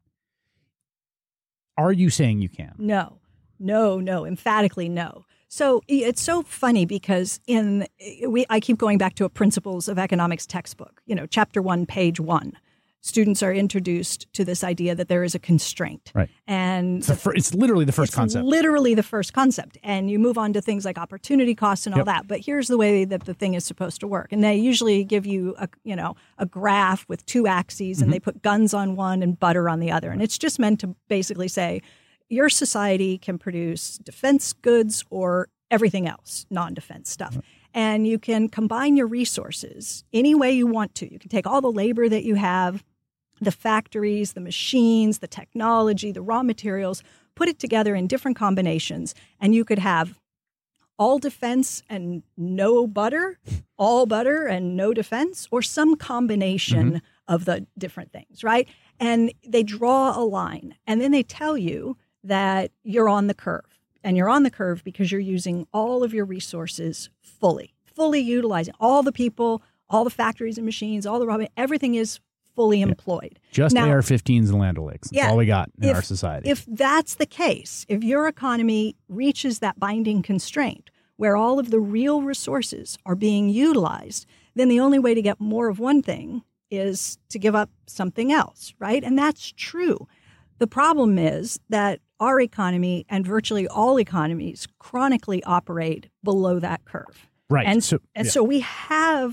Are you saying you can? No, no, no, emphatically no. So it's so funny because in we I keep going back to a Principles of Economics textbook, you know, chapter one, page one. Students are introduced to this idea that there is a constraint. Right. And it's, the fir- it's literally the first it's concept. literally the first concept. And you move on to things like opportunity costs and all Yep. that. But here's the way that the thing is supposed to work. And they usually give you a, you know, a graph with two axes, and Mm-hmm. they put guns on one and butter on the other. And it's just meant to basically say, your society can produce defense goods or everything else, non-defense stuff. Right. And you can combine your resources any way you want to. You can take all the labor that you have, the factories, the machines, the technology, the raw materials, put it together in different combinations, and you could have all defense and no butter, all butter and no defense, or some combination mm-hmm. of the different things, right? And they draw a line, and then they tell you that you're on the curve. And you're on the curve because you're using all of your resources fully, fully utilizing all the people, all the factories and machines, all the raw, everything is fully employed. Just now, A R fifteens and Land O'Lakes. That's yeah, all we got in if, our society. If that's the case, if your economy reaches that binding constraint where all of the real resources are being utilized, then the only way to get more of one thing is to give up something else, right? And that's true. The problem is that our economy and virtually all economies chronically operate below that curve. Right. And, so, and yeah. so we have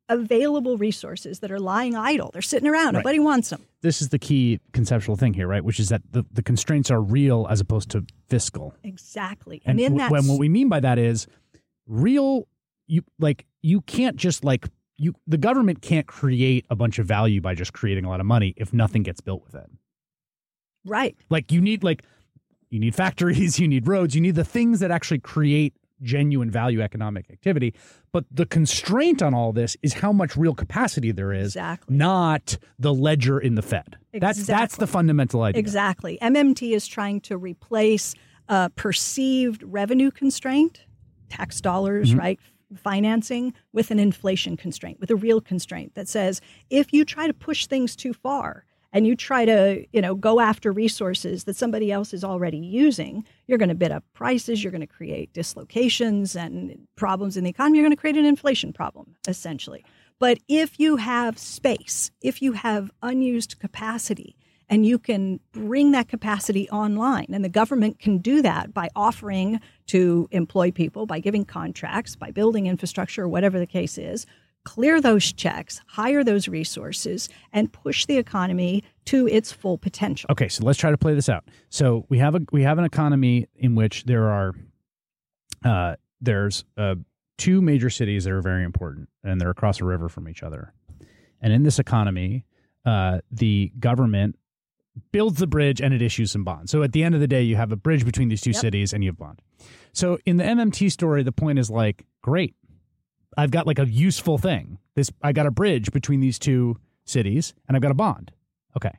available resources that are lying idle. They're sitting around. Right. Nobody wants them. This is the key conceptual thing here, right? Which is that the, the constraints are real as opposed to fiscal. Exactly. And, And, in w- that, when what we mean by that is real, you like you can't just like you the government can't create a bunch of value by just creating a lot of money if nothing gets built with it. right. Like you need like you need factories, you need roads, you need the things that actually create genuine value economic activity. But the constraint on all this is how much real capacity there is, Exactly. not the ledger in the Fed. That's that's Exactly. the fundamental idea. Exactly. M M T is trying to replace a perceived revenue constraint, tax dollars, Mm-hmm. right? Financing, with an inflation constraint, with a real constraint that says if you try to push things too far and you try to, you know, go after resources that somebody else is already using, you're going to bid up prices, you're going to create dislocations and problems in the economy, you're going to create an inflation problem, essentially. But if you have space, if you have unused capacity, and you can bring that capacity online, and the government can do that by offering to employ people, by giving contracts, by building infrastructure, or whatever the case is, clear those checks, hire those resources, and push the economy to its full potential. Okay, so let's try to play this out. So we have a we have an economy in which there are uh, there's uh, two major cities that are very important, and they're across a river from each other. And in this economy, uh, the government builds the bridge and it issues some bonds. So at the end of the day, you have a bridge between these two Yep. cities and you have bond. So in the M M T story, the point is like, great, I've got like a useful thing. This I got a bridge between these two cities and I've got a bond. Okay.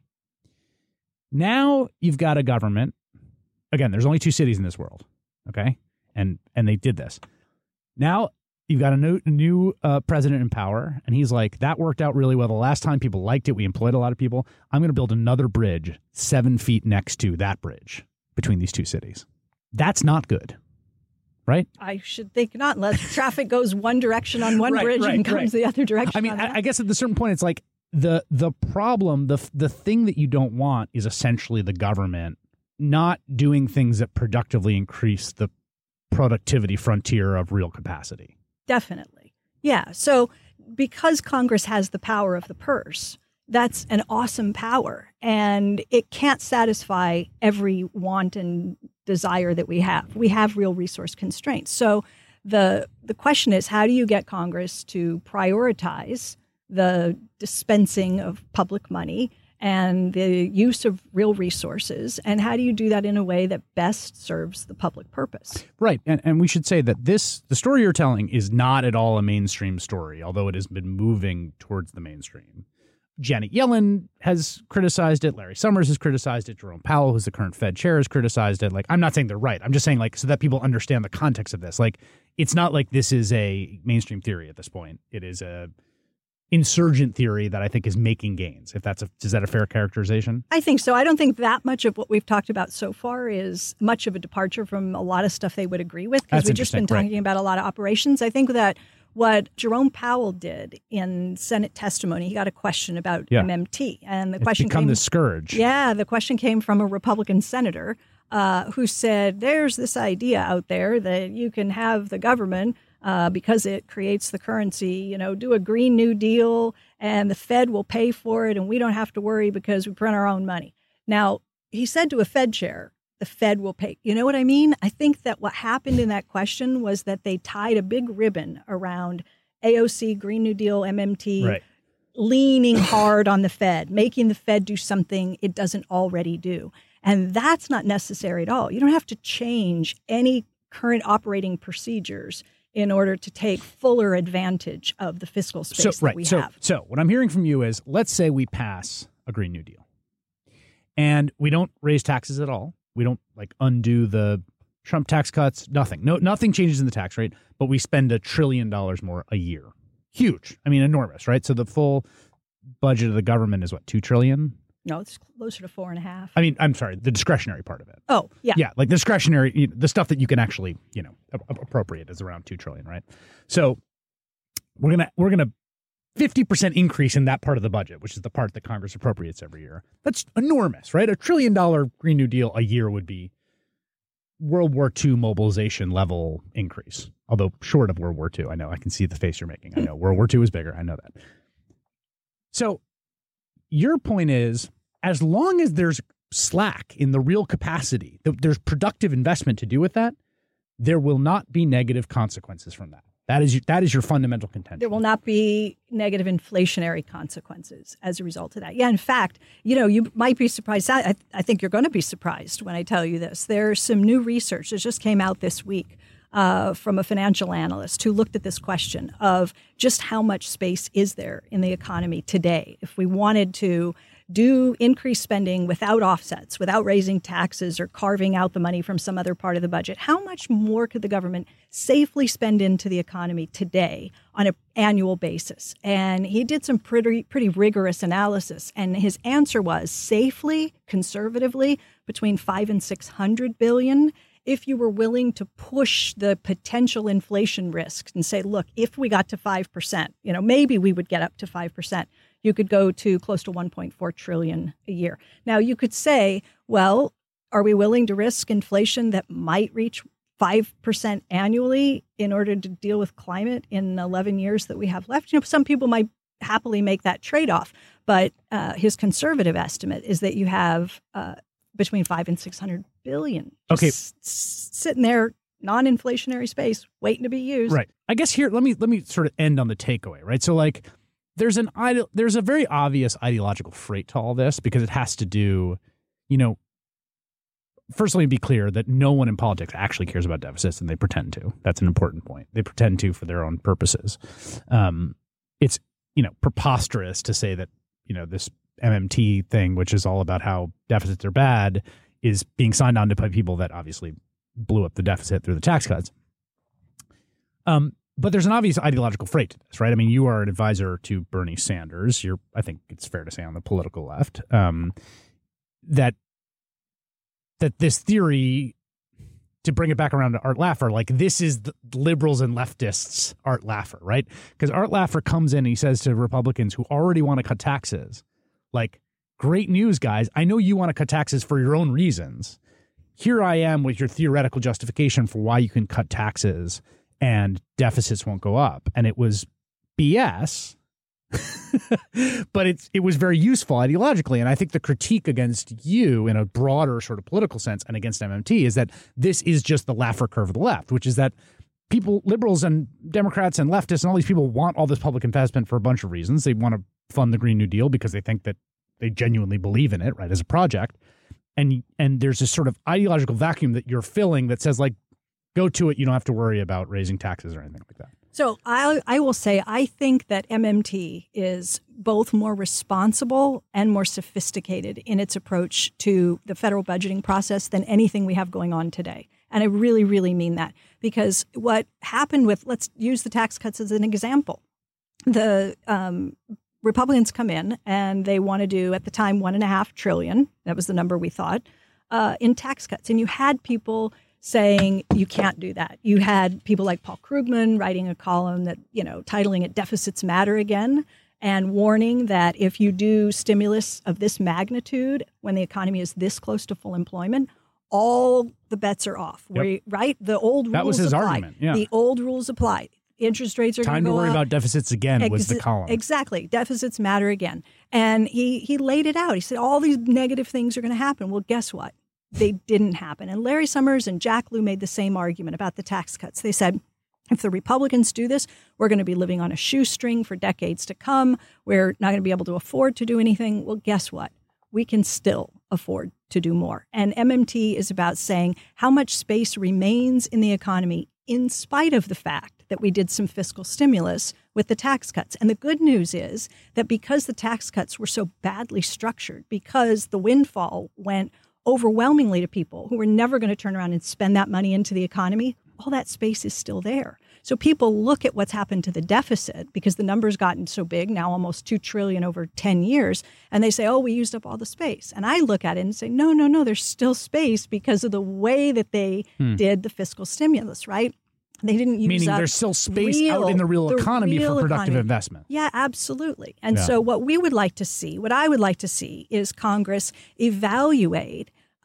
Now you've got a government. Again, there's only two cities in this world. Okay. And and they did this. Now you've got a new, new uh, president in power, and he's like, that worked out really well. The last time people liked it, we employed a lot of people. I'm going to build another bridge seven feet next to that bridge between these two cities. That's not good, right? I should think not, unless traffic goes one direction on one Right, bridge right, and comes right. the other direction. I mean, on I, that. I guess at a certain point, it's like the the problem, the the thing that you don't want is essentially the government not doing things that productively increase the productivity frontier of real capacity. Definitely. Yeah. So because Congress has the power of the purse, that's an awesome power. And it can't satisfy every want and desire that we have. We have real resource constraints. So the the question is, how do you get Congress to prioritize the dispensing of public money and the use of real resources? And how do you do that in a way that best serves the public purpose? Right. And and we should say that this the story you're telling is not at all a mainstream story, although it has been moving towards the mainstream. Janet Yellen has criticized it. Larry Summers has criticized it. Jerome Powell, who's the current Fed chair, has criticized it. Like, I'm not saying they're right. I'm just saying, like, so that people understand the context of this. Like, it's not like this is a mainstream theory at this point. It is a insurgent theory that I think is making gains. If that's a, is that a fair characterization? I think so. I don't think that much of what we've talked about so far is much of a departure from a lot of stuff they would agree with, because That's we've just been interesting, right. talking about a lot of operations. I think that what Jerome Powell did in Senate testimony, he got a question about Yeah. M M T, and the It's question become came, the scourge. yeah, the question came from a Republican senator uh, who said, "There's this idea out there that you can have the government." Uh, because it creates the currency, you know, do a Green New Deal and the Fed will pay for it and we don't have to worry because we print our own money. Now, he said to a Fed chair, the Fed will pay. You know what I mean? I think that what happened in that question was that they tied a big ribbon around A O C, Green New Deal, M M T, Right. leaning hard on the Fed, making the Fed do something it doesn't already do. And that's not necessary at all. You don't have to change any current operating procedures in order to take fuller advantage of the fiscal space So, right. that we so, have. so what I'm hearing from you is, let's say we pass a Green New Deal and we don't raise taxes at all. We don't like undo the Trump tax cuts, nothing. No, nothing changes in the tax rate, but we spend a trillion dollars more a year. Huge. I mean, enormous, right? So the full budget of the government is what, two trillion? No, it's closer to four and a half. I mean, I'm sorry, the discretionary part of it. Oh, yeah. Yeah, like the discretionary, you know, the stuff that you can actually, you know, a- a- appropriate is around two trillion, right? So we're gonna we're gonna fifty percent increase in that part of the budget, which is the part that Congress appropriates every year. That's enormous, right? A trillion dollar Green New Deal a year would be World War Two mobilization level increase, although short of World War Two. I know. I can see the face you're making. I know World War Two is bigger. I know that. So your point is, as long as there's slack in the real capacity, there's productive investment to do with that, there will not be negative consequences from that. That is, that is your fundamental contention. There will not be negative inflationary consequences as a result of that. Yeah, in fact, you know, you might be surprised. I, I think you're going to be surprised when I tell you this. There's some new research that just came out this week uh, from a financial analyst who looked at this question of just how much space is there in the economy today if we wanted to do increased spending without offsets, without raising taxes or carving out the money from some other part of the budget. How much more could the government safely spend into the economy today on an annual basis? And he did some pretty pretty rigorous analysis. And his answer was safely, conservatively, between five and six hundred billion. If you were willing to push the potential inflation risks and say, look, if we got to five percent, you know, maybe we would get up to five percent. You could go to close to one point four trillion a year. Now, you could say, well, are we willing to risk inflation that might reach five percent annually in order to deal with climate in eleven years that we have left? You know, some people might happily make that trade-off, but uh, his conservative estimate is that you have uh, between five and six hundred billion okay. s- s- sitting there, non-inflationary space, waiting to be used. Right. I guess here, let me let me sort of end on the takeaway, right? So, like, There's an ide- there's a very obvious ideological freight to all this because it has to do, you know, first let me be clear that no one in politics actually cares about deficits, and they pretend to. That's an important point. They pretend to for their own purposes. Um, it's, you know, preposterous to say that, you know, this M M T thing, which is all about how deficits are bad, is being signed on to by people that obviously blew up the deficit through the tax cuts. Um. But there's an obvious ideological freight to this, right? I mean, you are an advisor to Bernie Sanders. You're, I think it's fair to say, on the political left. Um, that that this theory, to bring it back around to Art Laffer, like this is the liberals and leftists' Art Laffer, right? Because Art Laffer comes in and he says to Republicans who already want to cut taxes, like, great news, guys. I know you want to cut taxes for your own reasons. Here I am with your theoretical justification for why you can cut taxes and deficits won't go up. And it was B S, but it's it was very useful ideologically. And I think the critique against you in a broader sort of political sense and against M M T is that this is just the Laffer curve of the left, which is that people, liberals and Democrats and leftists and all these people want all this public investment for a bunch of reasons. They want to fund the Green New Deal because they think that they genuinely believe in it, right, as a project. And and there's this sort of ideological vacuum that you're filling that says, like, go to it. You don't have to worry about raising taxes or anything like that. So I, I will say I think that M M T is both more responsible and more sophisticated in its approach to the federal budgeting process than anything we have going on today. And I really, really mean that, because what happened with, let's use the tax cuts as an example. The um, Republicans come in and they want to do, at the time, one and a half trillion. That was the number we thought, uh, in tax cuts. And you had people saying you can't do that. You had people like Paul Krugman writing a column that, you know, titling it Deficits Matter Again, and warning that if you do stimulus of this magnitude when the economy is this close to full employment, all the bets are off. Yep. Where, right? The old rules That was his apply. argument. Yeah. The old rules apply. Interest rates are going to go Time to worry up. about deficits again Ex- was the column. Exactly. Deficits matter again. And he he laid it out. He said all these negative things are going to happen. Well, guess what? They didn't happen. And Larry Summers and Jack Lew made the same argument about the tax cuts. They said, if the Republicans do this, we're going to be living on a shoestring for decades to come. We're not going to be able to afford to do anything. Well, guess what? We can still afford to do more. And M M T is about saying how much space remains in the economy in spite of the fact that we did some fiscal stimulus with the tax cuts. And the good news is that because the tax cuts were so badly structured, because the windfall went overwhelmingly to people who were never going to turn around and spend that money into the economy, all that space is still there. So people look at what's happened to the deficit because the number's gotten so big, now almost two trillion dollars over ten years, and they say, oh, we used up all the space. And I look at it and say, no, no, no, there's still space because of the way that they hmm. did the fiscal stimulus, right? They didn't use Meaning up there's still space real, out in the real the economy real for productive economy. investment. Yeah, absolutely. And yeah. so what we would like to see, what I would like to see is Congress evaluate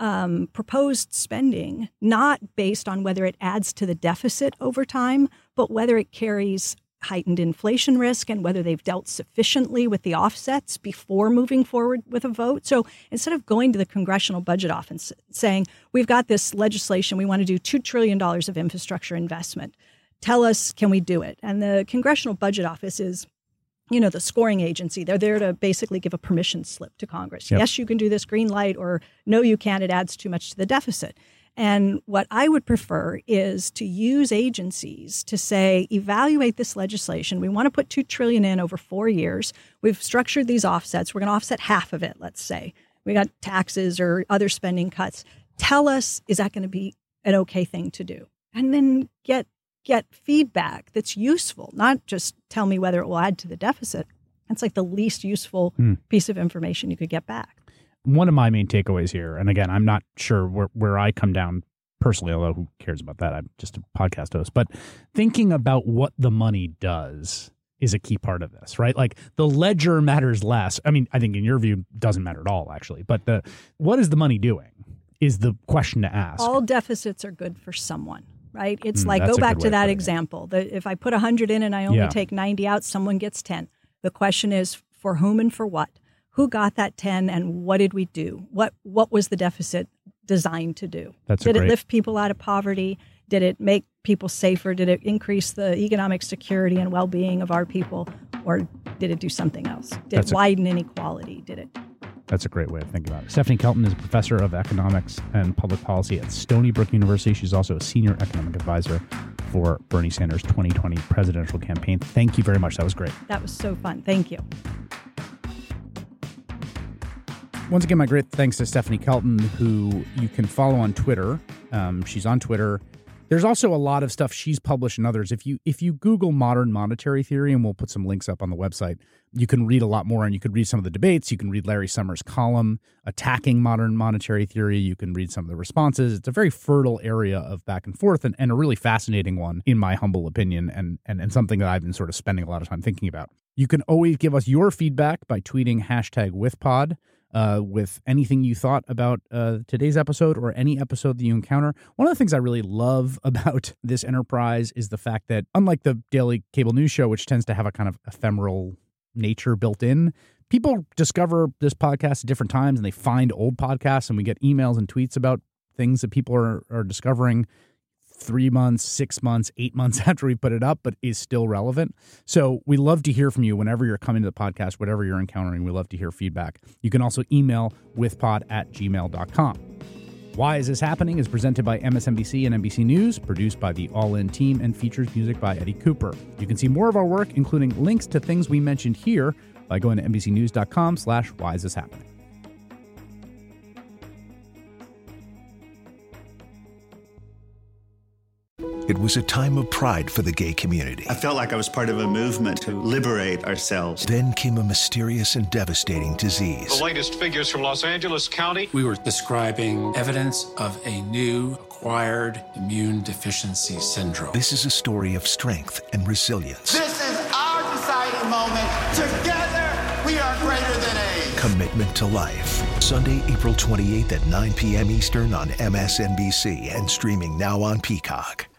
um, proposed spending, not based on whether it adds to the deficit over time, but whether it carries heightened inflation risk and whether they've dealt sufficiently with the offsets before moving forward with a vote. So instead of going to the Congressional Budget Office saying, we've got this legislation, we want to do two trillion dollars of infrastructure investment. Tell us, can we do it? And the Congressional Budget Office is, you know, the scoring agency. They're there to basically give a permission slip to Congress. Yep. Yes, you can do this, green light, or no, you can't. It adds too much to the deficit. And what I would prefer is to use agencies to say, evaluate this legislation. We want to put two trillion dollars in over four years. We've structured these offsets. We're going to offset half of it, let's say. We got taxes or other spending cuts. Tell us, is that going to be an okay thing to do? And then get get feedback that's useful, not just tell me whether it will add to the deficit. That's like the least useful mm. piece of information you could get back. One of my main takeaways here, and again, I'm not sure where, where I come down personally, although who cares about that? I'm just a podcast host. But thinking about what the money does is a key part of this, right? Like the ledger matters less. I mean, I think in your view, doesn't matter at all, actually. But the what is the money doing is the question to ask. All deficits are good for someone, right? It's mm, like, go back to that example. The, if I put one hundred in and I only yeah. take ninety out, someone gets ten. The question is for whom and for what? Who got that ten and what did we do? What what was the deficit designed to do? That's did great... it lift people out of poverty? Did it make people safer? Did it increase the economic security and well-being of our people? Or did it do something else? Did That's it widen a... inequality? Did it? That's a great way of thinking about it. Stephanie Kelton is a professor of economics and public policy at Stony Brook University. She's also a senior economic advisor for Bernie Sanders' twenty twenty presidential campaign. Thank you very much. That was great. That was so fun. Thank you. Once again, my great thanks to Stephanie Kelton, who you can follow on Twitter. Um, she's on Twitter. There's also a lot of stuff she's published and others. If you if you Google modern monetary theory, and we'll put some links up on the website, you can read a lot more, and you could read some of the debates. You can read Larry Summers' column attacking modern monetary theory. You can read some of the responses. It's a very fertile area of back and forth, and, and a really fascinating one, in my humble opinion, and, and, and something that I've been sort of spending a lot of time thinking about. You can always give us your feedback by tweeting hashtag WithPod. Uh, with anything you thought about uh, today's episode or any episode that you encounter. One of the things I really love about this enterprise is the fact that, unlike the daily cable news show, which tends to have a kind of ephemeral nature built in, people discover this podcast at different times and they find old podcasts, and we get emails and tweets about things that people are, are discovering three months, six months, eight months after we put it up, but is still relevant. So we love to hear from you whenever you're coming to the podcast, whatever you're encountering. We love to hear feedback. You can also email withpod at gmail dot com. Why Is This Happening is presented by M S N B C and N B C News, produced by the All In team, and features music by Eddie Cooper. You can see more of our work, including links to things we mentioned here, by going to nbcnews.com slash why is this happening. It was a time of pride for the gay community. I felt like I was part of a movement to liberate ourselves. Then came a mysterious and devastating disease. The latest figures from Los Angeles County. We were describing evidence of a new acquired immune deficiency syndrome. This is a story of strength and resilience. This is our deciding moment. Together, we are greater than AIDS. Commitment to life. Sunday, April twenty-eighth at nine p.m. Eastern on M S N B C and streaming now on Peacock.